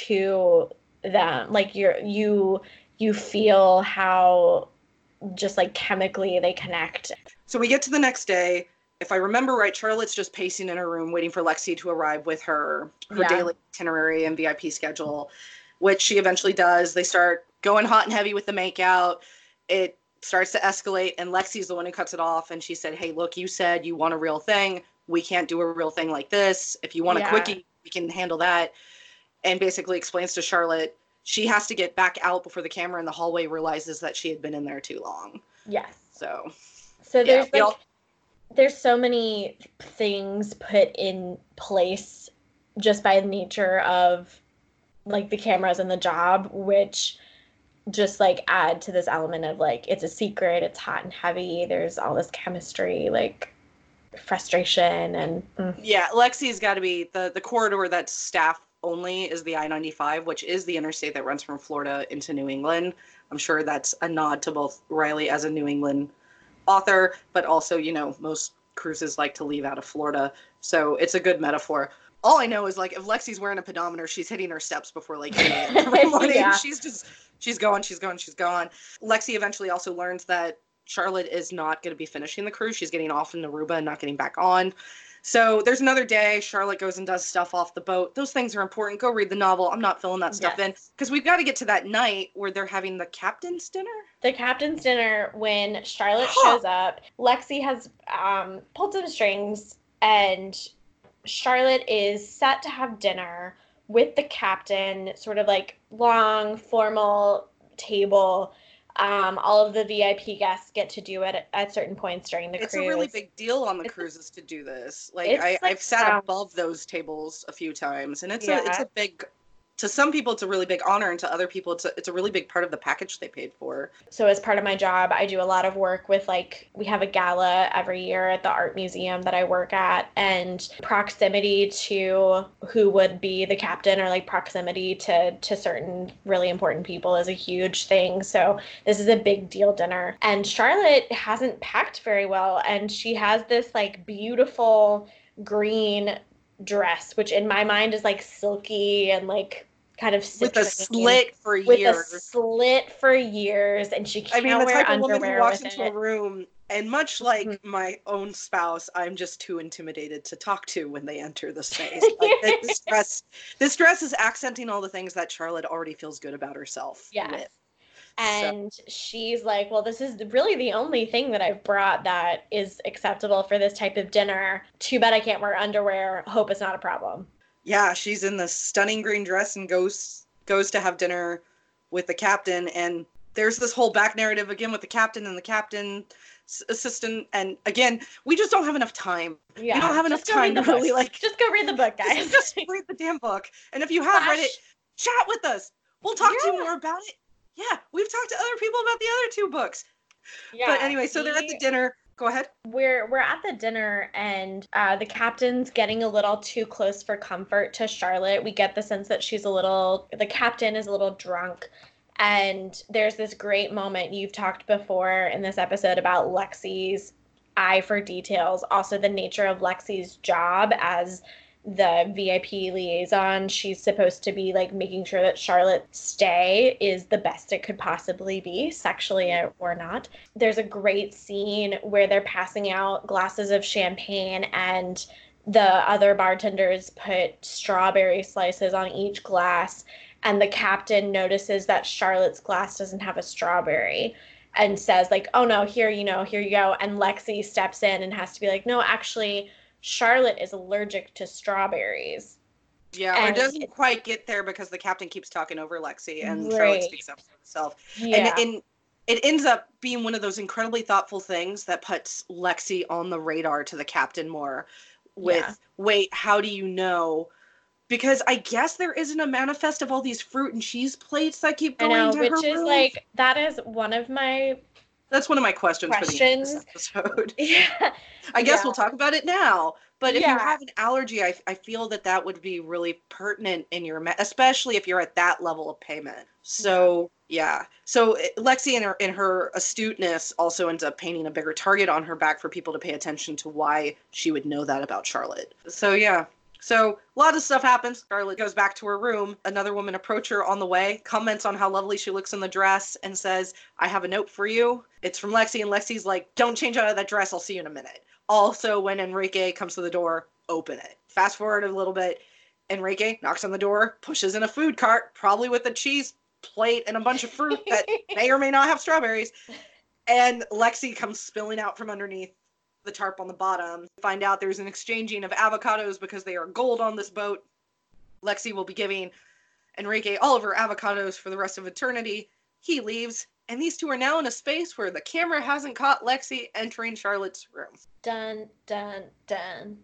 to them. Like you're you you feel how just like chemically they connect. So we get to the next day. If I remember right, Charlotte's just pacing in her room waiting for Lexi to arrive with her her yeah. daily itinerary and V I P schedule, which she eventually does. They start going hot and heavy with the makeout. It starts to escalate, and Lexi's the one who cuts it off, and she said, hey, look, you said you want a real thing. We can't do a real thing like this. If you want yeah. a quickie, we can handle that. And basically explains to Charlotte she has to get back out before the camera in the hallway realizes that she had been in there too long. Yes. So, so there's yeah, like, all... there's so many things put in place just by the nature of like the cameras and the job, which just like add to this element of like it's a secret, it's hot and heavy, there's all this chemistry, like frustration and mm. yeah Lexi's got to be the the corridor that's staff only is the I ninety-five, which is the interstate that runs from Florida into New England. I'm sure that's a nod to both Riley as a New England author, but also, you know, most cruises like to leave out of Florida, so it's a good metaphor. All I know is like if Lexi's wearing a pedometer, she's hitting her steps before like every morning. yeah. she's just She's going, she's going, she's going. Lexi eventually also learns that Charlotte is not going to be finishing the cruise. She's getting off in Aruba and not getting back on. So there's another day. Charlotte goes and does stuff off the boat. Those things are important. Go read the novel. I'm not filling that stuff yes. in. Because we've got to get to that night where they're having the captain's dinner. The captain's dinner when Charlotte shows up. Lexi has um, pulled some strings and Charlotte is set to have dinner with the captain, sort of like long, formal table. Um, all of the V I P guests get to do it at certain points during the It's cruise. a really big deal on the It's a- cruises to do this. Like It's I, like I've sat um, above those tables a few times, and it's a it's yeah. a big. To some people, it's a really big honor, and to other people, it's a it's a really big part of the package they paid for. So as part of my job, I do a lot of work with, like, we have a gala every year at the art museum that I work at, and proximity to who would be the captain, or like proximity to to certain really important people, is a huge thing. So this is a big deal dinner. And Charlotte hasn't packed very well, and she has this like beautiful green dress, which in my mind is like silky and like kind of With a citrine, slit for with a years. slit for years, and she I can't mean, the wear type of woman who underwear walks with into a it. room, and much like Mhm. my own spouse, I'm just too intimidated to talk to when they enter the space. Like, th- this dress, this dress is accenting all the things that Charlotte already feels good about herself Yes. with. So, And she's like, well, this is really the only thing that I've brought that is acceptable for this type of dinner. Too bad I can't wear underwear. Hope it's not a problem. yeah, she's in this stunning green dress and goes goes to have dinner with the captain. And there's this whole back narrative again with the captain and the captain assistant. And again, we just don't have enough time. Yeah, we don't have enough just go read time the to really book. like Just go read the book, guys. just, just read the damn book. And if you have Flash. read it, chat with us. We'll talk to you Yeah. more about it. Yeah, we've talked to other people about the other two books. Yeah, But anyway, so they're at we- the dinner. Go ahead. We're we're at the dinner, and uh, the captain's getting a little too close for comfort to Charlotte. We get the sense that she's a little, the captain is a little drunk. And there's this great moment you've talked before in this episode about Lexi's eye for details, also the nature of Lexi's job as the V I P liaison. She's supposed to be like making sure that Charlotte's stay is the best it could possibly be, sexually or not. There's a great scene where they're passing out glasses of champagne, and the other bartenders put strawberry slices on each glass, and the captain notices that Charlotte's glass doesn't have a strawberry and says like, oh no, here, you know, here you go. And Lexi steps in and has to be like, no, actually, Charlotte is allergic to strawberries. Yeah, And or doesn't quite get there because the captain keeps talking over Lexi, and Right. Charlotte speaks up for herself. Yeah. And, and it ends up being one of those incredibly thoughtful things that puts Lexi on the radar to the captain more with, Yeah. wait, how do you know? Because I guess there isn't a manifest of all these fruit and cheese plates that keep I going know, to which her is room. like, that is one of my That's one of my questions, for the end of questions. this episode. Yeah. I guess Yeah. we'll talk about it now. But if Yeah. you have an allergy, I, I feel that that would be really pertinent in your, me- especially if you're at that level of payment. So yeah. So eh, Lexi, in her in her astuteness, also ends up painting a bigger target on her back for people to pay attention to why she would know that about Charlotte. So yeah. So a lot of stuff happens. Charlotte goes back to her room. Another woman approaches her on the way, comments on how lovely she looks in the dress, and says, I have a note for you. It's from Lexi, and Lexi's like, don't change out of that dress. I'll see you in a minute. Also, when Enrique comes to the door, open it. Fast forward a little bit. Enrique knocks on the door, pushes in a food cart, probably with a cheese plate and a bunch of fruit that may or may not have strawberries. And Lexi comes spilling out from underneath the tarp on the bottom. Find out there's an exchanging of avocados because they are gold on this boat. Lexi will be giving Enrique all of her avocados for the rest of eternity. He leaves, and these two are now in a space where the camera hasn't caught Lexi entering Charlotte's room. Dun, dun, dun.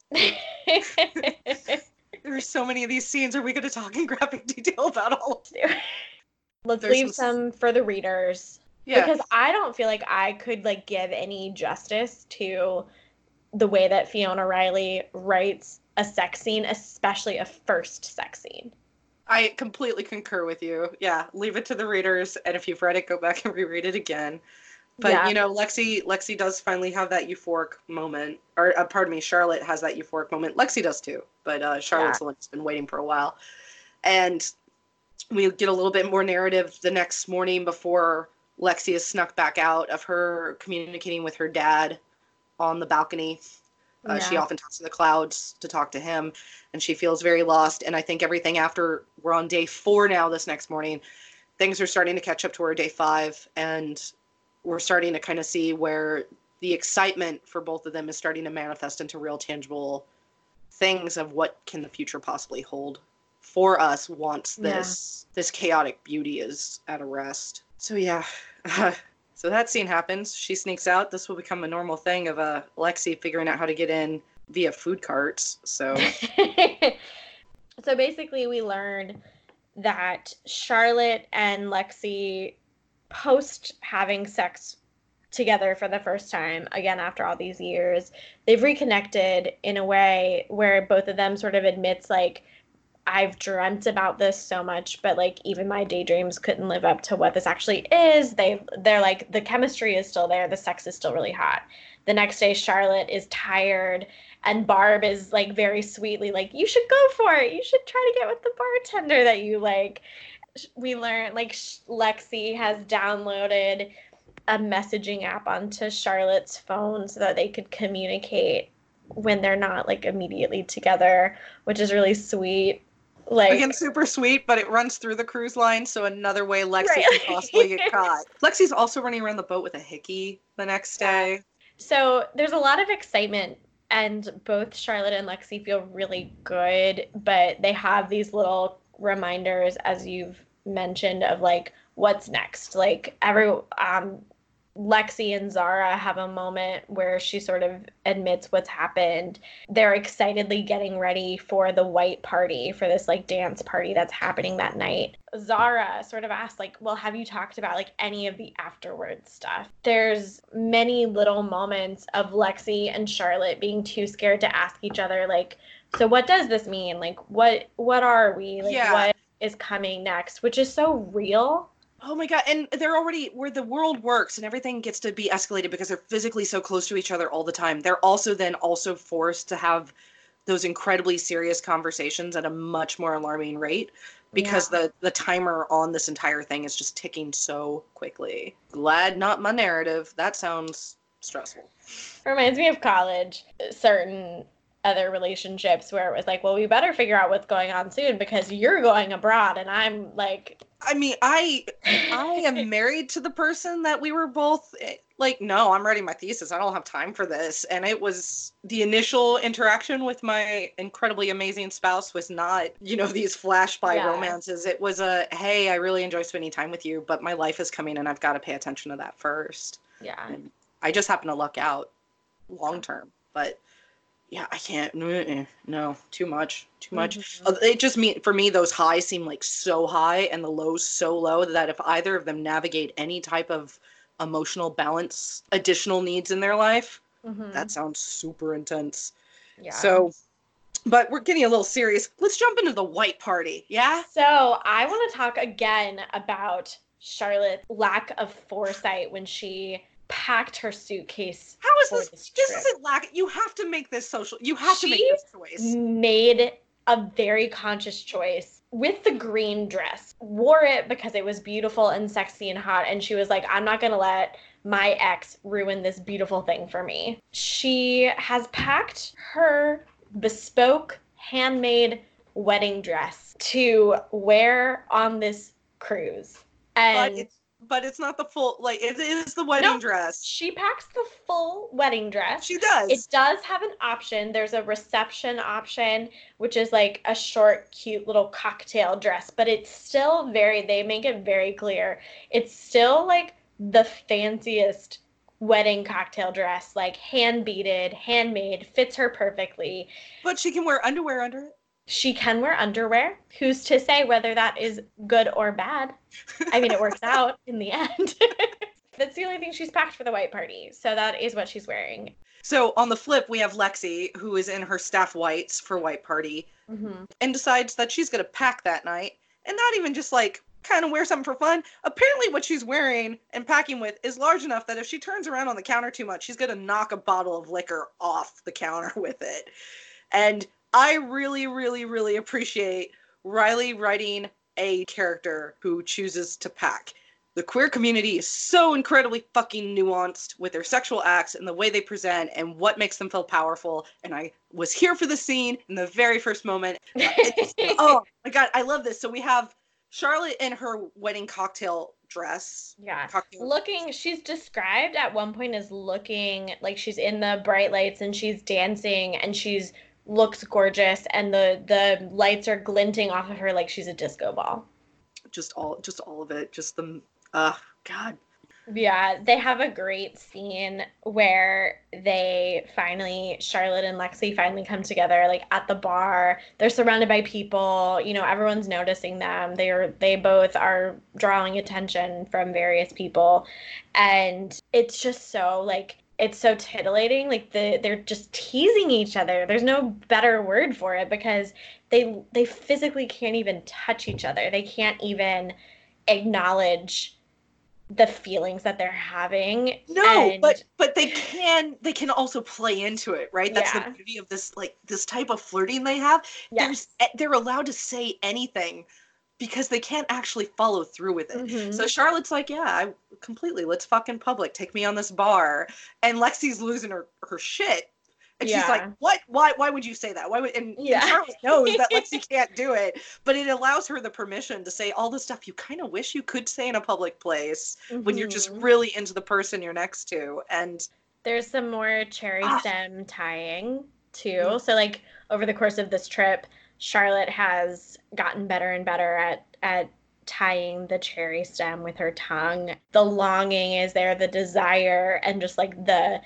There are so many of these scenes. Are we going to talk in graphic detail about all of them? Let's There's leave some- some for the readers. Yeah. Because I don't feel like I could like give any justice to the way that Fiona Riley writes a sex scene, especially a first sex scene. I completely concur with you. Yeah, leave it to the readers, and if you've read it, go back and reread it again. But Yeah. you know, Lexi, Lexi does finally have that euphoric moment, or uh, pardon me, Charlotte has that euphoric moment. Lexi does too, but uh, Charlotte's the one who's been waiting for a while, and we get a little bit more narrative the next morning before Lexi is snuck back out of her communicating with her dad on the balcony. Uh, She Yeah. often talks to the clouds to talk to him, and she feels very lost. And I think everything after we're on day four now, this next morning, things are starting to catch up to her day five, and we're starting to kind of see where the excitement for both of them is starting to manifest into real tangible things of what can the future possibly hold for us once this this chaotic beauty is at a rest. So yeah, So that scene happens. She sneaks out. This will become a normal thing of uh, Lexi figuring out how to get in via food carts. So, so basically, we learn that Charlotte and Lexi, post having sex together for the first time, again after all these years, they've reconnected in a way where both of them sort of admits, like, I've dreamt about this so much, but like even my daydreams couldn't live up to what this actually is. They they're like, the chemistry is still there, the sex is still really hot. The next day, Charlotte is tired, and Barb is like very sweetly like, you should go for it. You should try to get with the bartender that you like. We learn like Lexi has downloaded a messaging app onto Charlotte's phone so that they could communicate when they're not like immediately together, which is really sweet. Like, again, super sweet, but it runs through the cruise line, so another way Lexi right. can possibly get caught. Lexi's also running around the boat with a hickey the next day. So there's a lot of excitement, and both Charlotte and Lexi feel really good, but they have these little reminders, as you've mentioned, of like, what's next. Like, every um Lexi and Zara have a moment where she sort of admits what's happened. They're excitedly getting ready for the white party, for this like dance party that's happening that night. Zara sort of asks, like, well, have you talked about like any of the afterward stuff? There's many little moments of Lexi and Charlotte being too scared to ask each other, like, so what does this mean? Like, what what are we? Like, yeah. What is coming next? Which is so real. Oh my god, and they're already, where the world works and everything gets to be escalated because they're physically so close to each other all the time. They're also then also forced to have those incredibly serious conversations at a much more alarming rate because yeah. the, the timer on this entire thing is just ticking so quickly. Glad not my narrative. That sounds stressful. Reminds me of college. Certain other relationships where it was like, well, we better figure out what's going on soon because you're going abroad and I'm like, I mean, I I am married to the person that we were both like, no, I'm writing my thesis. I don't have time for this. And it was, the initial interaction with my incredibly amazing spouse was not, you know, these flash by yeah. romances. It was a, hey, I really enjoy spending time with you, but my life is coming and I've got to pay attention to that first. Yeah. And I just happen to luck out long term, but yeah, I can't. No, too much, too much. Mm-hmm. It just mean for me, those highs seem like so high and the lows so low that if either of them navigate any type of emotional balance, additional needs in their life, mm-hmm. that sounds super intense. Yeah. So, but we're getting a little serious. Let's jump into the white party. Yeah. So I want to talk again about Charlotte's lack of foresight when she packed her suitcase. How is this? This, this isn't lack. You have to make this social. You have she to make this choice. Made a very conscious choice with the green dress. Wore it because it was beautiful and sexy and hot. And she was like, I'm not going to let my ex ruin this beautiful thing for me. She has packed her bespoke, handmade wedding dress to wear on this cruise. And but it's But it's not the full, like, it is the wedding no, dress. She packs the full wedding dress. She does. It does have an option. There's a reception option, which is like a short, cute little cocktail dress. But it's still very, they make it very clear. It's still like the fanciest wedding cocktail dress, like hand beaded, handmade, fits her perfectly. But she can wear underwear under it. She can wear underwear. Who's to say whether that is good or bad? I mean, it works out in the end. That's the only thing she's packed for the white party. So that is what she's wearing. So on the flip, we have Lexi, who is in her staff whites for white party, mm-hmm. and decides that she's going to pack that night. And not even just like kind of wear something for fun. Apparently what she's wearing and packing with is large enough that if she turns around on the counter too much, she's going to knock a bottle of liquor off the counter with it. And I really, really, really appreciate Riley writing a character who chooses to pack. The queer community is so incredibly fucking nuanced with their sexual acts and the way they present and what makes them feel powerful. And I was here for the scene in the very first moment. Oh my God, I love this. So we have Charlotte in her wedding cocktail dress. Yeah. Cocktail looking, dress. She's described at one point as looking like she's in the bright lights and she's dancing and she's looks gorgeous and the the lights are glinting off of her like she's a disco ball. Just all just all of it. Just the uh God. Yeah, they have a great scene where they finally, Charlotte and Lexi finally come together, like at the bar. They're surrounded by people, you know, everyone's noticing them. They are they both are drawing attention from various people. And it's just so like it's so titillating. Like the they're just teasing each other. There's no better word for it because they they physically can't even touch each other. They can't even acknowledge the feelings that they're having. No, And but but they can they can also play into it, right? That's the yeah, beauty of this like this type of flirting they have. There's yes. eh, they're allowed to say anything because they can't actually follow through with it. Mm-hmm. So Charlotte's like, yeah, I completely let's fuck in public. Take me on this bar. And Lexi's losing her her shit. And she's like, Yeah. "What? Why? Why would you say that? Why would?" And, and Yeah. Charlotte knows that Lexi can't do it, but it allows her the permission to say all the stuff you kind of wish you could say in a public place when you're just Mm-hmm. really into the person you're next to. And There's some more cherry ah, stem tying mm, too. So like over the course of this trip, Charlotte has gotten better and better at at tying the cherry stem with her tongue. The longing is there, the desire and just like the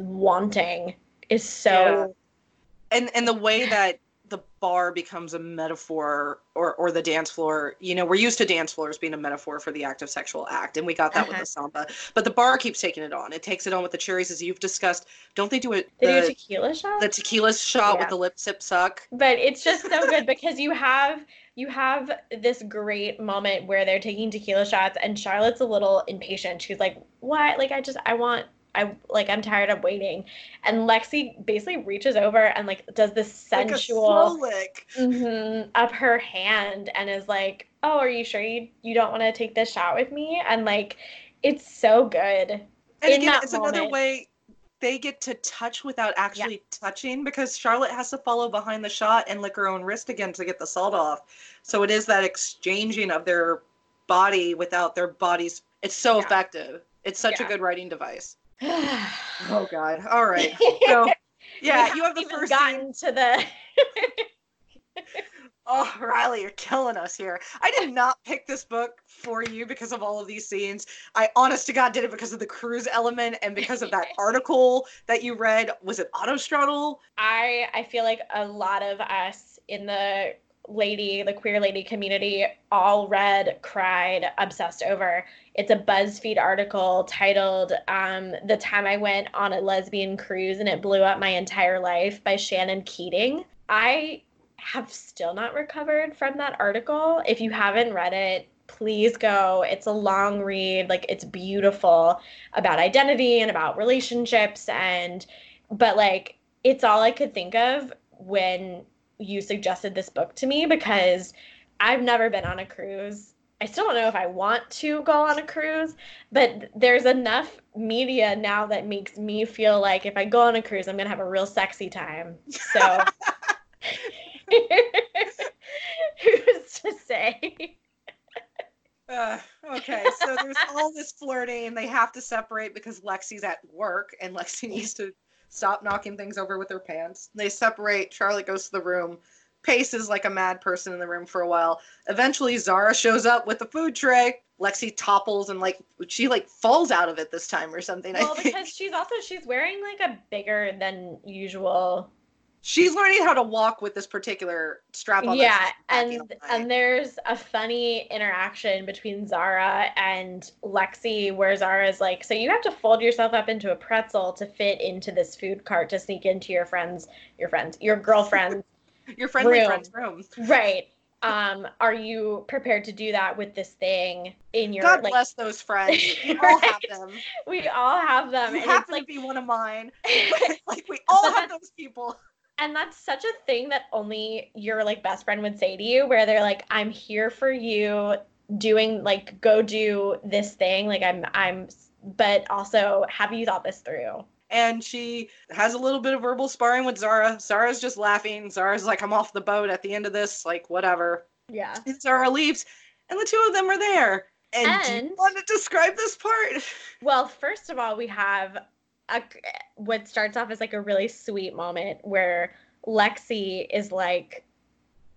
wanting is yeah, so and and the way that the bar becomes a metaphor or or the dance floor, you know, we're used to dance floors being a metaphor for the active sexual act, and we got that with uh-huh. the samba, but the bar keeps taking it on. It takes it on with the cherries, as you've discussed. Don't they do it They do a the tequila the shot? tequila shot with Yeah. the lip sip suck? But it's just so good because you have you have this great moment where they're taking tequila shots and Charlotte's a little impatient. She's like, "What? Like I just I want I like I'm tired of waiting." And Lexi basically reaches over and like does this Like a slow sensual lick. mhm, up her hand and is like, "Oh, are you sure you you don't want to take this shot with me?" And like it's so good And in again, that it's another moment. way they get to touch without Yeah. actually touching, because Charlotte has to follow behind the shot and lick her own wrist again to get the salt off. So it is that exchanging of their body without their bodies. It's so Yeah. effective. It's such a Yeah. good writing device. Oh God. All right. So We yeah, you haven't have the even first scene. gotten to the Oh, Riley, you're killing us here. I did not pick this book for you because of all of these scenes. I honest to God did it because of the cruise element and because of that article that you read. Was it Autostraddle? I I feel like a lot of us in the lady, the queer lady community all read, cried, obsessed over. It's a BuzzFeed article titled um, The Time I Went on a Lesbian Cruise and It Blew Up My Entire Life by Shannon Keating. I have still not recovered from that article. If you haven't read it, please go. It's a long read, like it's beautiful about identity and about relationships and but like it's all I could think of when you suggested this book to me because I've never been on a cruise. I still don't know if I want to go on a cruise, but there's enough media now that makes me feel like if I go on a cruise, I'm going to have a real sexy time. So, who's to say? Uh, okay, so there's all this flirting. They have to separate because Lexi's at work and Lexi needs to stop knocking things over with her pants. They separate. Charlotte goes to the room, paces like a mad person in the room for a while. Eventually, Zara shows up with the food tray. Lexi topples and like she like falls out of it this time or something. I Well, think because she's also she's wearing like a bigger than usual. she's learning how to walk with this particular strap on that Yeah, she's packing all and night. and there's a funny interaction between Zara and Lexi where Zara's like, so you have to fold yourself up into a pretzel to fit into this food cart to sneak into your friend's your friend's your girlfriend's Your friendly room. friend's room. Right. Um, are you prepared to do that with this thing in your God like bless those friends. We all right? have them. We all have them You and it's happen to like be one of mine. Like we all but have that's those people. and that's such a thing that only your like best friend would say to you where they're like I'm here for you doing like go do this thing like I'm I'm but also have you thought this through? And she has a little bit of verbal sparring with Zara. Zara's just laughing. Zara's like, I'm off the boat at the end of this, like whatever. Yeah. And Zara leaves, and the two of them are there. And do you And want to describe this part? well, first of all, we have a what starts off as like a really sweet moment where Lexi is like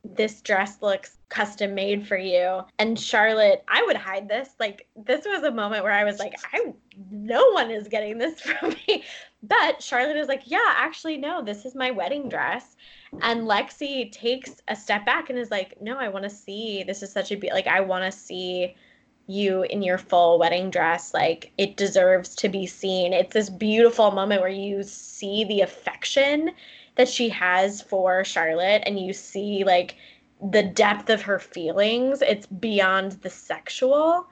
this dress looks custom made for you. And Charlotte, I would hide this. Like, this was a moment where I was like, I, no one is getting this from me. But Charlotte is like, yeah, actually, no, this is my wedding dress. And Lexi takes a step back and is like, no, I want to see, this is such a, be- like, I want to see you in your full wedding dress. Like, it deserves to be seen. It's this beautiful moment where you see the affection that she has for Charlotte, and you see like the depth of her feelings. It's beyond the sexual.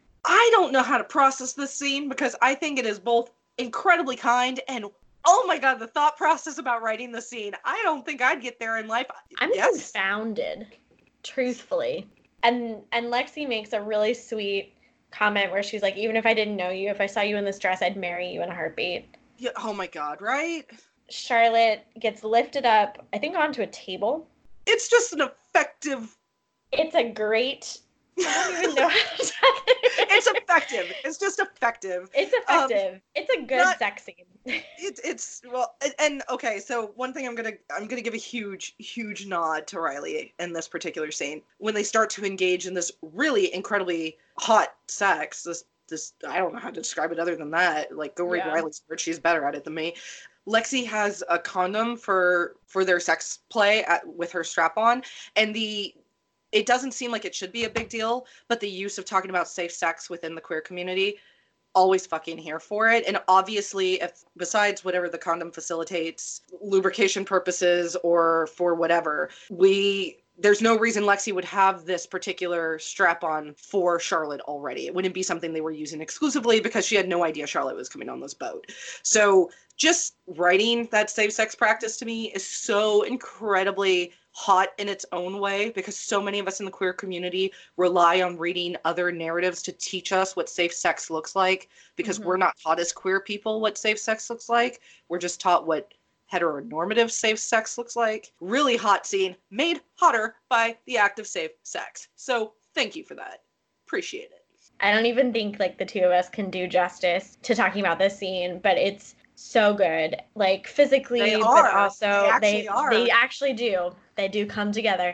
I don't know how to process this scene because I think it is both incredibly kind and, oh my God, the thought process about writing the scene. I don't think I'd get there in life. I'm yes. confounded, truthfully. And and Lexi makes a really sweet comment where she's like, even if I didn't know you, if I saw you in this dress, I'd marry you in a heartbeat. Yeah, oh my God, right? Charlotte gets lifted up, I think, onto a table. It's just an effective... It's a great... I don't even know how to talk it. It's effective. It's just effective. It's effective. Um, it's a good not, sex scene. It, it's well, and, and okay. So one thing I'm gonna I'm gonna give a huge huge nod to Riley in this particular scene when they start to engage in this really incredibly hot sex. This this I don't know how to describe it other than that. Like, go read yeah. Riley's words. She's better at it than me. Lexi has a condom for for their sex play at, with her strap on, and the. It doesn't seem like it should be a big deal, but the use of talking about safe sex within the queer community, always fucking here for it. And obviously, if besides whatever the condom facilitates, lubrication purposes or for whatever, we there's no reason Lexi would have this particular strap-on for Charlotte already. It wouldn't be something they were using exclusively because she had no idea Charlotte was coming on this boat. So just writing that safe sex practice to me is so incredibly hot in its own way, because so many of us in the queer community rely on reading other narratives to teach us what safe sex looks like, because mm-hmm. we're not taught as queer people what safe sex looks like. We're just taught what heteronormative safe sex looks like. Really hot scene, made hotter by the act of safe sex. So thank you for that. Appreciate it. I don't even think like the two of us can do justice to talking about this scene, but it's so good, like physically, they but are. also they actually, they, are. they actually do. They do come together.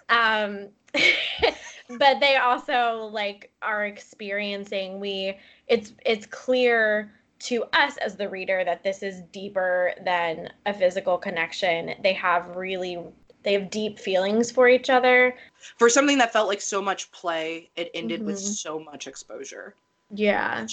um, but they also like are experiencing, we, it's, it's clear to us as the reader that this is deeper than a physical connection. They have really, they have deep feelings for each other. For something that felt like so much play, it ended mm-hmm. with so much exposure. Yeah.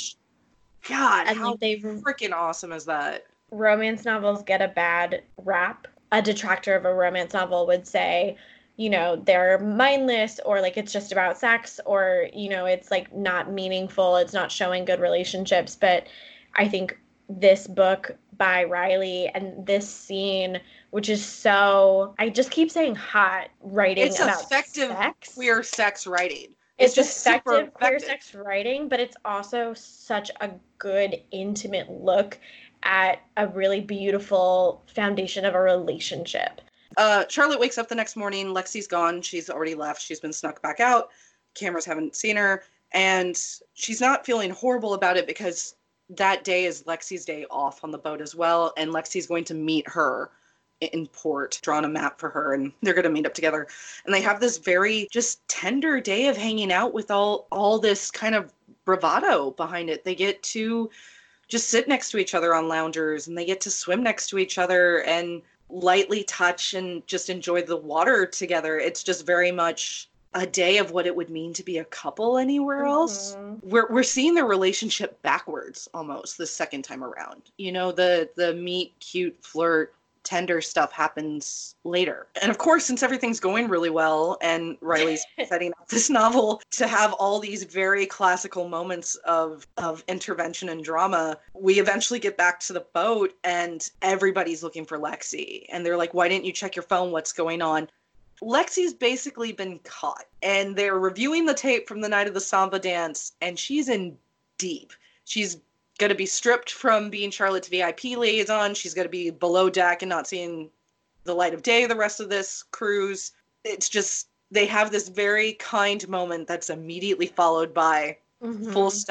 God, and how they freaking awesome is that? Romance novels get a bad rap. A detractor of a romance novel would say, you know, they're mindless, or like it's just about sex, or, you know, it's like not meaningful, it's not showing good relationships. But I think this book by Riley and this scene, which is so, I just keep saying hot writing it's about effective sex. Queer sex writing. It's, it's just effective queer sex writing, but it's also such a good, intimate look at a really beautiful foundation of a relationship. Uh, Charlotte wakes up the next morning. Lexi's gone. She's already left. She's been snuck back out. Cameras haven't seen her. And she's not feeling horrible about it because that day is Lexi's day off on the boat as well. And Lexi's going to meet her in port, drawn a map for her, and they're going to meet up together. And they have this very just tender day of hanging out with all all this kind of bravado behind it. They get to just sit next to each other on loungers, and they get to swim next to each other and lightly touch and just enjoy the water together. It's just very much a day of what it would mean to be a couple anywhere else. Mm-hmm. We're we're seeing their relationship backwards almost the second time around. You know, the the meet, cute, flirt, tender stuff happens later. And of course, since everything's going really well and Riley's setting up this novel to have all these very classical moments of of intervention and drama, we eventually get back to the boat and everybody's looking for Lexi. And they're like, why didn't you check your phone? What's going on? Lexi's basically been caught, and they're reviewing the tape from the night of the Samba dance, and she's in deep. She's going to be stripped from being Charlotte's V I P liaison. She's going to be below deck and not seeing the light of day the rest of this cruise. It's just, they have this very kind moment that's immediately followed by mm-hmm. full stop.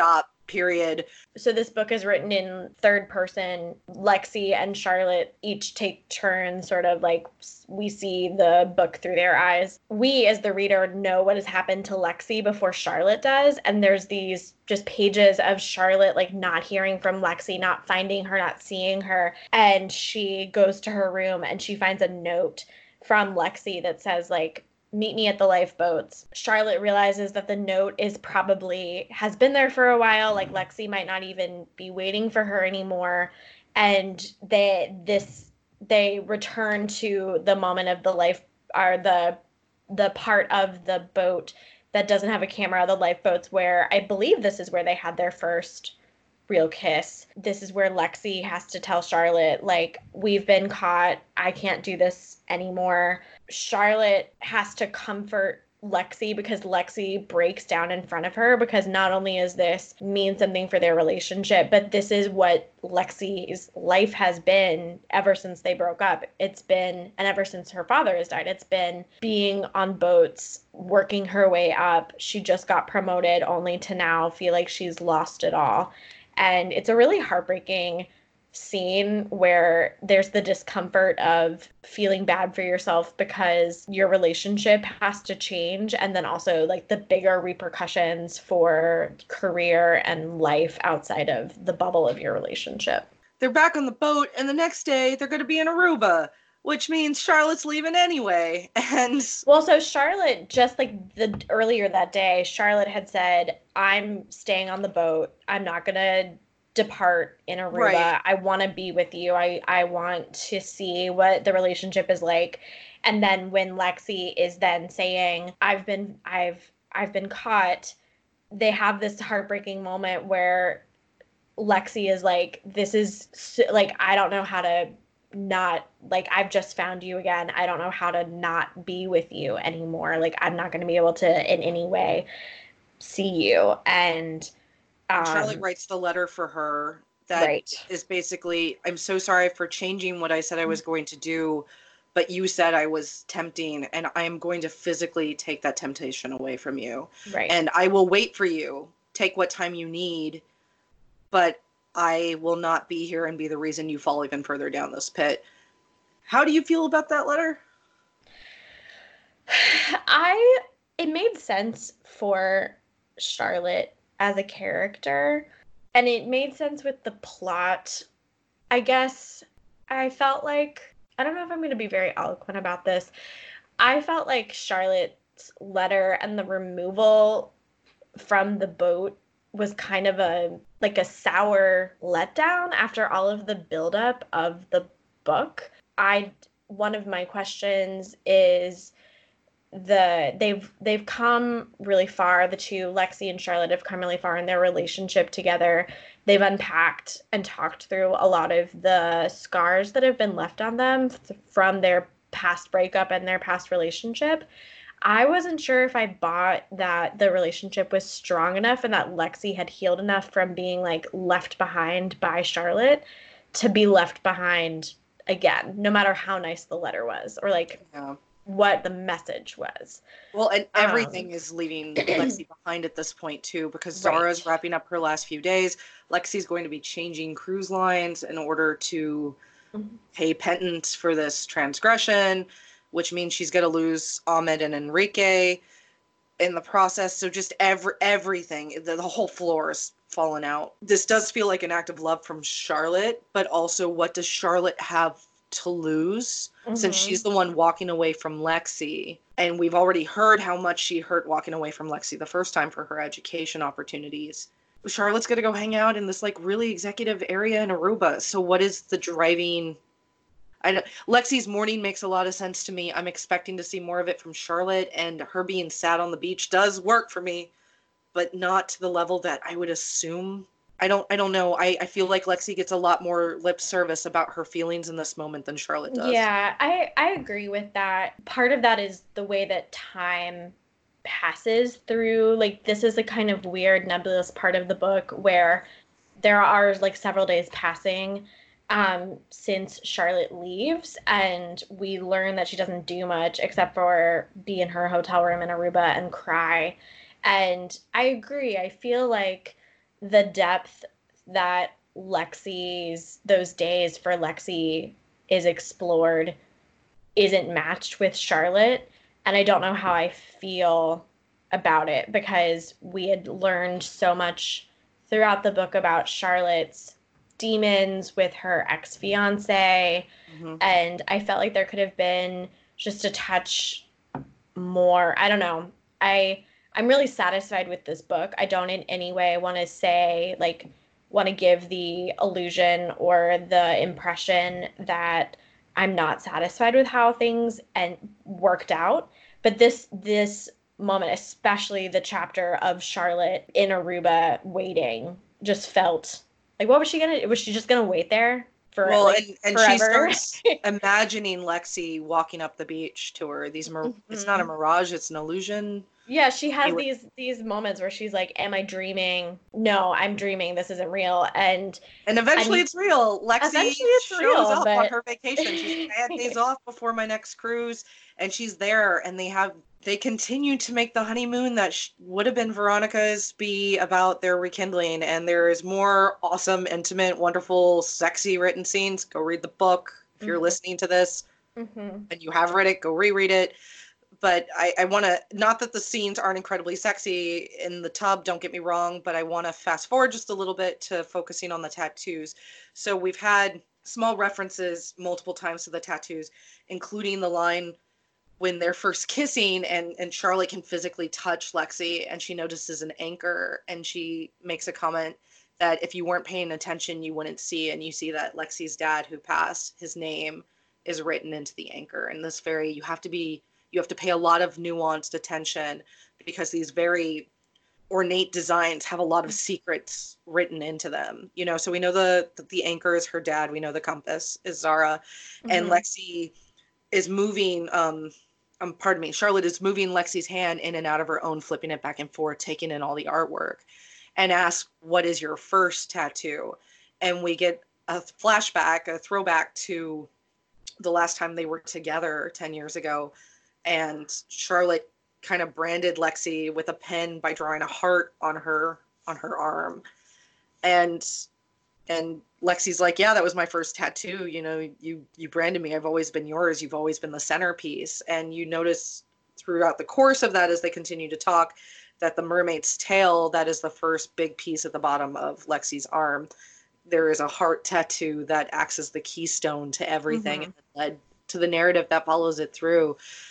period. So this book is written in third person. Lexi and Charlotte each take turns, sort of like we see the book through their eyes. We, as the reader, know what has happened to Lexi before Charlotte does. And there's these just pages of Charlotte, like, not hearing from Lexi, not finding her, not seeing her. And she goes to her room and she finds a note from Lexi that says, like, meet me at the lifeboats. Charlotte realizes that the note is probably has been there for a while. Like, Lexi might not even be waiting for her anymore. And they this they return to the moment of the life or the the part of the boat that doesn't have a camera, the lifeboats, where I believe this is where they had their first real kiss. This is where Lexi has to tell Charlotte, like, we've been caught. I can't do this anymore. Charlotte has to comfort Lexi because Lexi breaks down in front of her, because not only is this mean something for their relationship, but this is what Lexi's life has been ever since they broke up. It's been, and ever since her father has died, it's been being on boats, working her way up. She just got promoted only to now feel like she's lost it all. And it's a really heartbreaking scene where there's the discomfort of feeling bad for yourself because your relationship has to change, and then also like the bigger repercussions for career and life outside of the bubble of your relationship. They're back on the boat, and the next day they're going to be in Aruba, which means Charlotte's leaving anyway. And well, so Charlotte, just like the earlier that day, Charlotte had said, I'm staying on the boat. I'm not going to depart in Aruba. Right. I want to be with you. I, I want to see what the relationship is like. And then when Lexi is then saying, I've been, I've, I've been caught, they have this heartbreaking moment where Lexi is like, this is like, I don't know how to not, like, I've just found you again. I don't know how to not be with you anymore. Like, I'm not going to be able to in any way see you. And Um, Charlotte writes the letter for her that right. is basically, I'm so sorry for changing what I said I was going to do, but you said I was tempting, and I am going to physically take that temptation away from you. Right. And I will wait for you. Take what time you need, but I will not be here and be the reason you fall even further down this pit. How do you feel about that letter? I, it made sense for Charlotte as a character, and it made sense with the plot. I guess I felt like, I don't know if I'm going to be very eloquent about this. I felt like Charlotte's letter and the removal from the boat was kind of a, like a sour letdown after all of the buildup of the book. I, one of my questions is, the they've they've come really far. The two, Lexi and Charlotte, have come really far in their relationship together. They've unpacked and talked through a lot of the scars that have been left on them th- from their past breakup and their past relationship. I wasn't sure if I bought that the relationship was strong enough and that Lexi had healed enough from being like left behind by Charlotte to be left behind again, no matter how nice the letter was, or like yeah. what the message was. Well, and everything um, is leaving Lexi behind at this point too, because Zara's right. wrapping up her last few days. Lexi's going to be changing cruise lines in order to mm-hmm. pay penance for this transgression, which means she's going to lose Ahmed and Enrique in the process. So just every everything, the, the whole floor is fallen out. This does feel like an act of love from Charlotte, but also what does Charlotte have to lose mm-hmm. since she's the one walking away from Lexi? And we've already heard how much she hurt walking away from Lexi the first time for her education opportunities. Charlotte's going to go hang out in this like really executive area in Aruba. So what is the driving... I know, Lexi's mourning makes a lot of sense to me. I'm expecting to see more of it from Charlotte, and her being sad on the beach does work for me, but not to the level that I would assume. I don't I don't know. I, I feel like Lexi gets a lot more lip service about her feelings in this moment than Charlotte does. Yeah, I, I agree with that. Part of that is the way that time passes through. Like, this is a kind of weird, nebulous part of the book where there are like several days passing um, since Charlotte leaves, and we learn that she doesn't do much except for be in her hotel room in Aruba and cry. And I agree. I feel like the depth that Lexi's, those days for Lexi is explored isn't matched with Charlotte. And I don't know how I feel about it, because we had learned so much throughout the book about Charlotte's demons with her ex-fiance. Mm-hmm. And I felt like there could have been just a touch more. I don't know. I I'm really satisfied with this book. I don't in any way want to say, like, want to give the illusion or the impression that I'm not satisfied with how things and worked out. But this this moment, especially the chapter of Charlotte in Aruba waiting, just felt like, what was she gonna? Was she just gonna wait there for well, like, and, and forever? She starts imagining Lexi walking up the beach to her. These mir- mm-hmm. It's not a mirage; it's an illusion. Yeah, she has anyway. these these moments where she's like, "Am I dreaming? No, I'm dreaming. This isn't real." And and eventually, and it's real. Lexi it's shows real, up but... on her vacation. She's I had days off before my next cruise, and she's there. And they have they continue to make the honeymoon that sh- would have been Veronica's be about their rekindling. And there is more awesome, intimate, wonderful, sexy written scenes. Go read the book if you're mm-hmm. listening to this, mm-hmm. and you have read it. Go reread it. But I, I want to, not that the scenes aren't incredibly sexy in the tub, don't get me wrong, but I want to fast forward just a little bit to focusing on the tattoos. So we've had small references multiple times to the tattoos, including the line when they're first kissing and, and Charlotte can physically touch Lexi and she notices an anchor and she makes a comment that if you weren't paying attention, you wouldn't see. And you see that Lexi's dad who passed, his name is written into the anchor. And this very, you have to be, You have to pay a lot of nuanced attention because these very ornate designs have a lot of secrets written into them. You know, so we know the the anchor is her dad. We know the compass is Zara, mm-hmm. and Lexi is moving. Um, um, pardon me, Charlotte is moving Lexi's hand in and out of her own, flipping it back and forth, taking in all the artwork, and asks, "What is your first tattoo?" And we get a flashback, a throwback to the last time they were together ten years ago. And Charlotte kind of branded Lexi with a pen by drawing a heart on her on her arm. And and Lexi's like, yeah, that was my first tattoo. You know, you you branded me. I've always been yours. You've always been the centerpiece. And you notice throughout the course of that, as they continue to talk, that the mermaid's tail, that is the first big piece at the bottom of Lexi's arm. There is a heart tattoo that acts as the keystone to everything, mm-hmm. and led to the narrative that follows it through.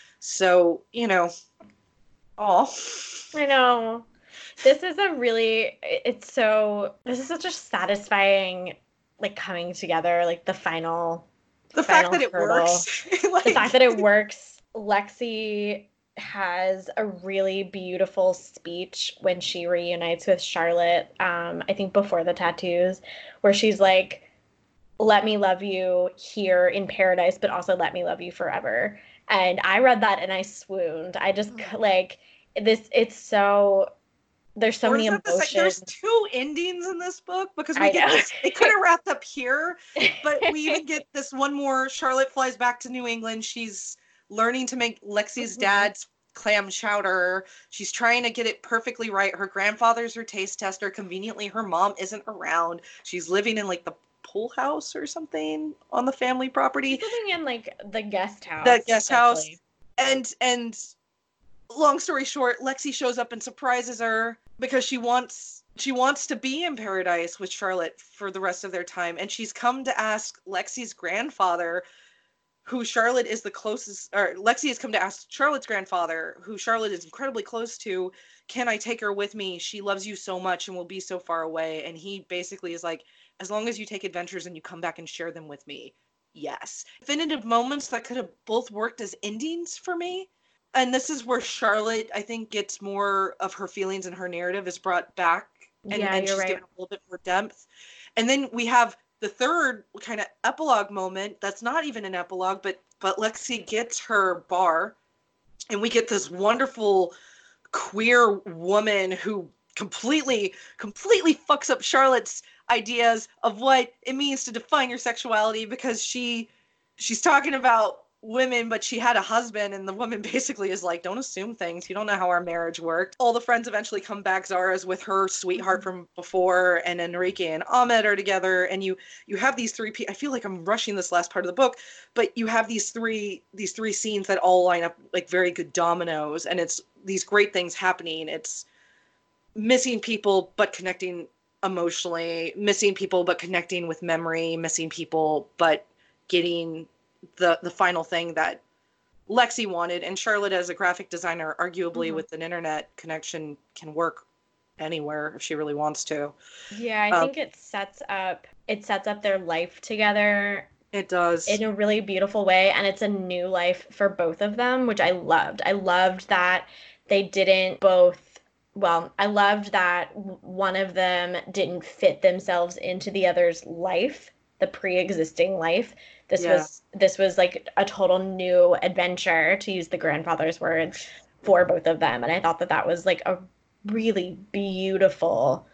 So, you know, oh, I know. This is a really, it's so, this is such a satisfying, like, coming together, like, the final, the final fact that hurdle. It works. Like, the fact that it works. Lexi has a really beautiful speech when she reunites with Charlotte, um, I think before the tattoos, where she's like, let me love you here in paradise, but also let me love you forever. And I read that and I swooned. I just oh. like this. It's so, there's so or many emotions. The, there's two endings in this book because we I get know. this, it could have wrapped up here, but we even get this one more. Charlotte flies back to New England. She's learning to make Lexi's mm-hmm. dad's clam chowder. She's trying to get it perfectly right. Her grandfather's her taste tester. Conveniently, her mom isn't around. She's living in like the pool house or something on the family property. She's living in like the guest house. The guest house. And and long story short, Lexi shows up and surprises her because she wants she wants to be in paradise with Charlotte for the rest of their time. And she's come to ask Lexi's grandfather, who Charlotte is the closest, or Lexi has come to ask Charlotte's grandfather, who Charlotte is incredibly close to, can I take her with me? She loves you so much and will be so far away. And he basically is like, as long as you take adventures and you come back and share them with me, yes. Definitive moments that could have both worked as endings for me. And this is where Charlotte, I think, gets more of her feelings and her narrative is brought back. And, yeah, and you're she's right. given a little bit more depth. And then we have the third kind of epilogue moment that's not even an epilogue, but but Lexi gets her bar. And we get this wonderful queer woman who completely, completely fucks up Charlotte's ideas of what it means to define your sexuality, because she she's talking about women, but she had a husband, and the woman basically is like, don't assume things. You don't know how our marriage worked. All the friends eventually come back. Zara's with her sweetheart mm-hmm. from before, and Enrique and Ahmed are together, and you you have these three people. I feel like I'm rushing this last part of the book, but you have these three these three scenes that all line up like very good dominoes, and it's these great things happening. It's missing people but connecting emotionally, missing people but connecting with memory, missing people but getting the the final thing that Lexi wanted. And Charlotte, as a graphic designer, arguably mm-hmm. with an internet connection, can work anywhere if she really wants to. Yeah, I um, think it sets up it sets up their life together. It does. In a really beautiful way, and it's a new life for both of them, which I loved. I loved that they didn't both well, I loved that one of them didn't fit themselves into the other's life, the pre-existing life. This yeah. was this was like a total new adventure, to use the grandfather's words, for both of them. And I thought that that was like a really beautiful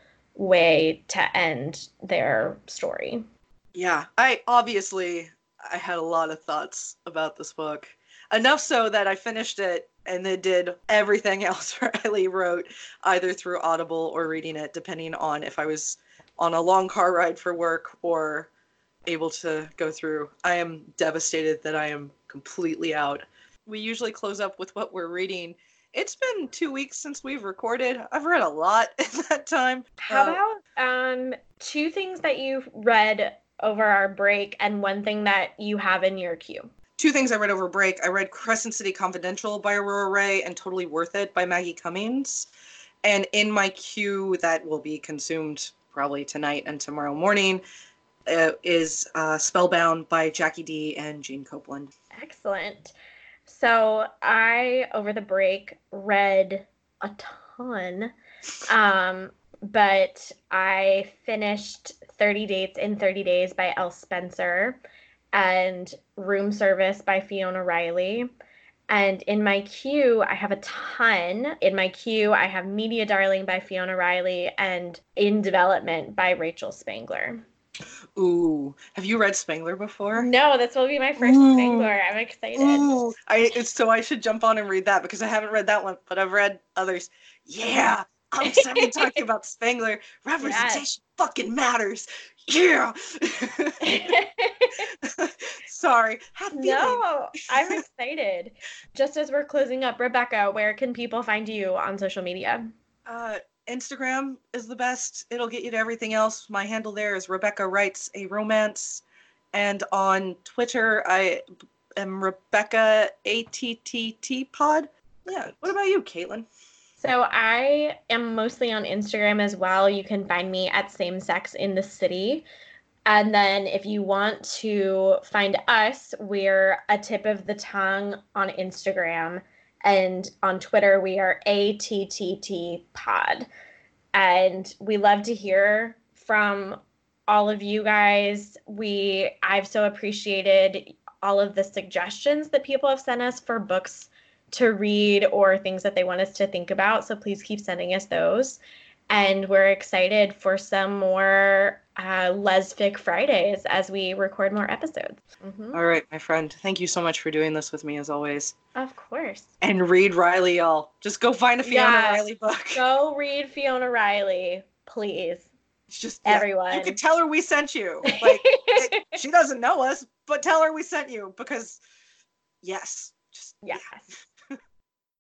way to end their story. Yeah, I obviously I had a lot of thoughts about this book. Enough so that I finished it and then did everything else Riley wrote, either through Audible or reading it, depending on if I was on a long car ride for work or able to go through. I am devastated that I am completely out. We usually close up with what we're reading. It's been two weeks since we've recorded. I've read a lot in that time. How uh, about um, two things that you've read over our break and one thing that you have in your queue? Two things I read over break. I read Crescent City Confidential by Aurora Ray and Totally Worth It by Maggie Cummings. And in my queue that will be consumed probably tonight and tomorrow morning uh, is uh, Spellbound by Jackie D and Jean Copeland. Excellent. So I, over the break, read a ton, um, but I finished thirty Dates in thirty days by Elle Spencer and Room Service by Fiona Riley. And in my queue, I have a ton. In my queue, I have Media Darling by Fiona Riley and In Development by Rachel Spangler. Ooh, have you read Spangler before? No, this will be my first Ooh. Spangler. I'm excited. Ooh. I so I should jump on and read that because I haven't read that one, but I've read others. Yeah, I'm excited talking about Spangler. Representation yes. fucking matters. Yeah. Sorry. No, I'm excited. Just as we're closing up, Rebecca, where can people find you on social media? Uh, Instagram is the best. It'll get you to everything else. My handle there is Rebecca Writes a Romance. And on Twitter, I am Rebecca A T T T Pod. Yeah. What about you, Caitlin? So I am mostly on Instagram as well. You can find me at Same Sex in the City. And then if you want to find us, we're A Tip of the Tongue on Instagram. And on Twitter, we are A T T T Pod. And we love to hear from all of you guys. We I've so appreciated all of the suggestions that people have sent us for books to read or things that they want us to think about. So please keep sending us those. And we're excited for some more uh, Lesfic Fridays as we record more episodes. Mm-hmm. All right, my friend. Thank you so much for doing this with me, as always. Of course. And read Riley, y'all. Just go find a Fiona yes. Riley book. Go read Fiona Riley, please. It's just everyone. Yeah, you could tell her we sent you. Like it, she doesn't know us, but tell her we sent you because, yes. Just, yes. Yeah.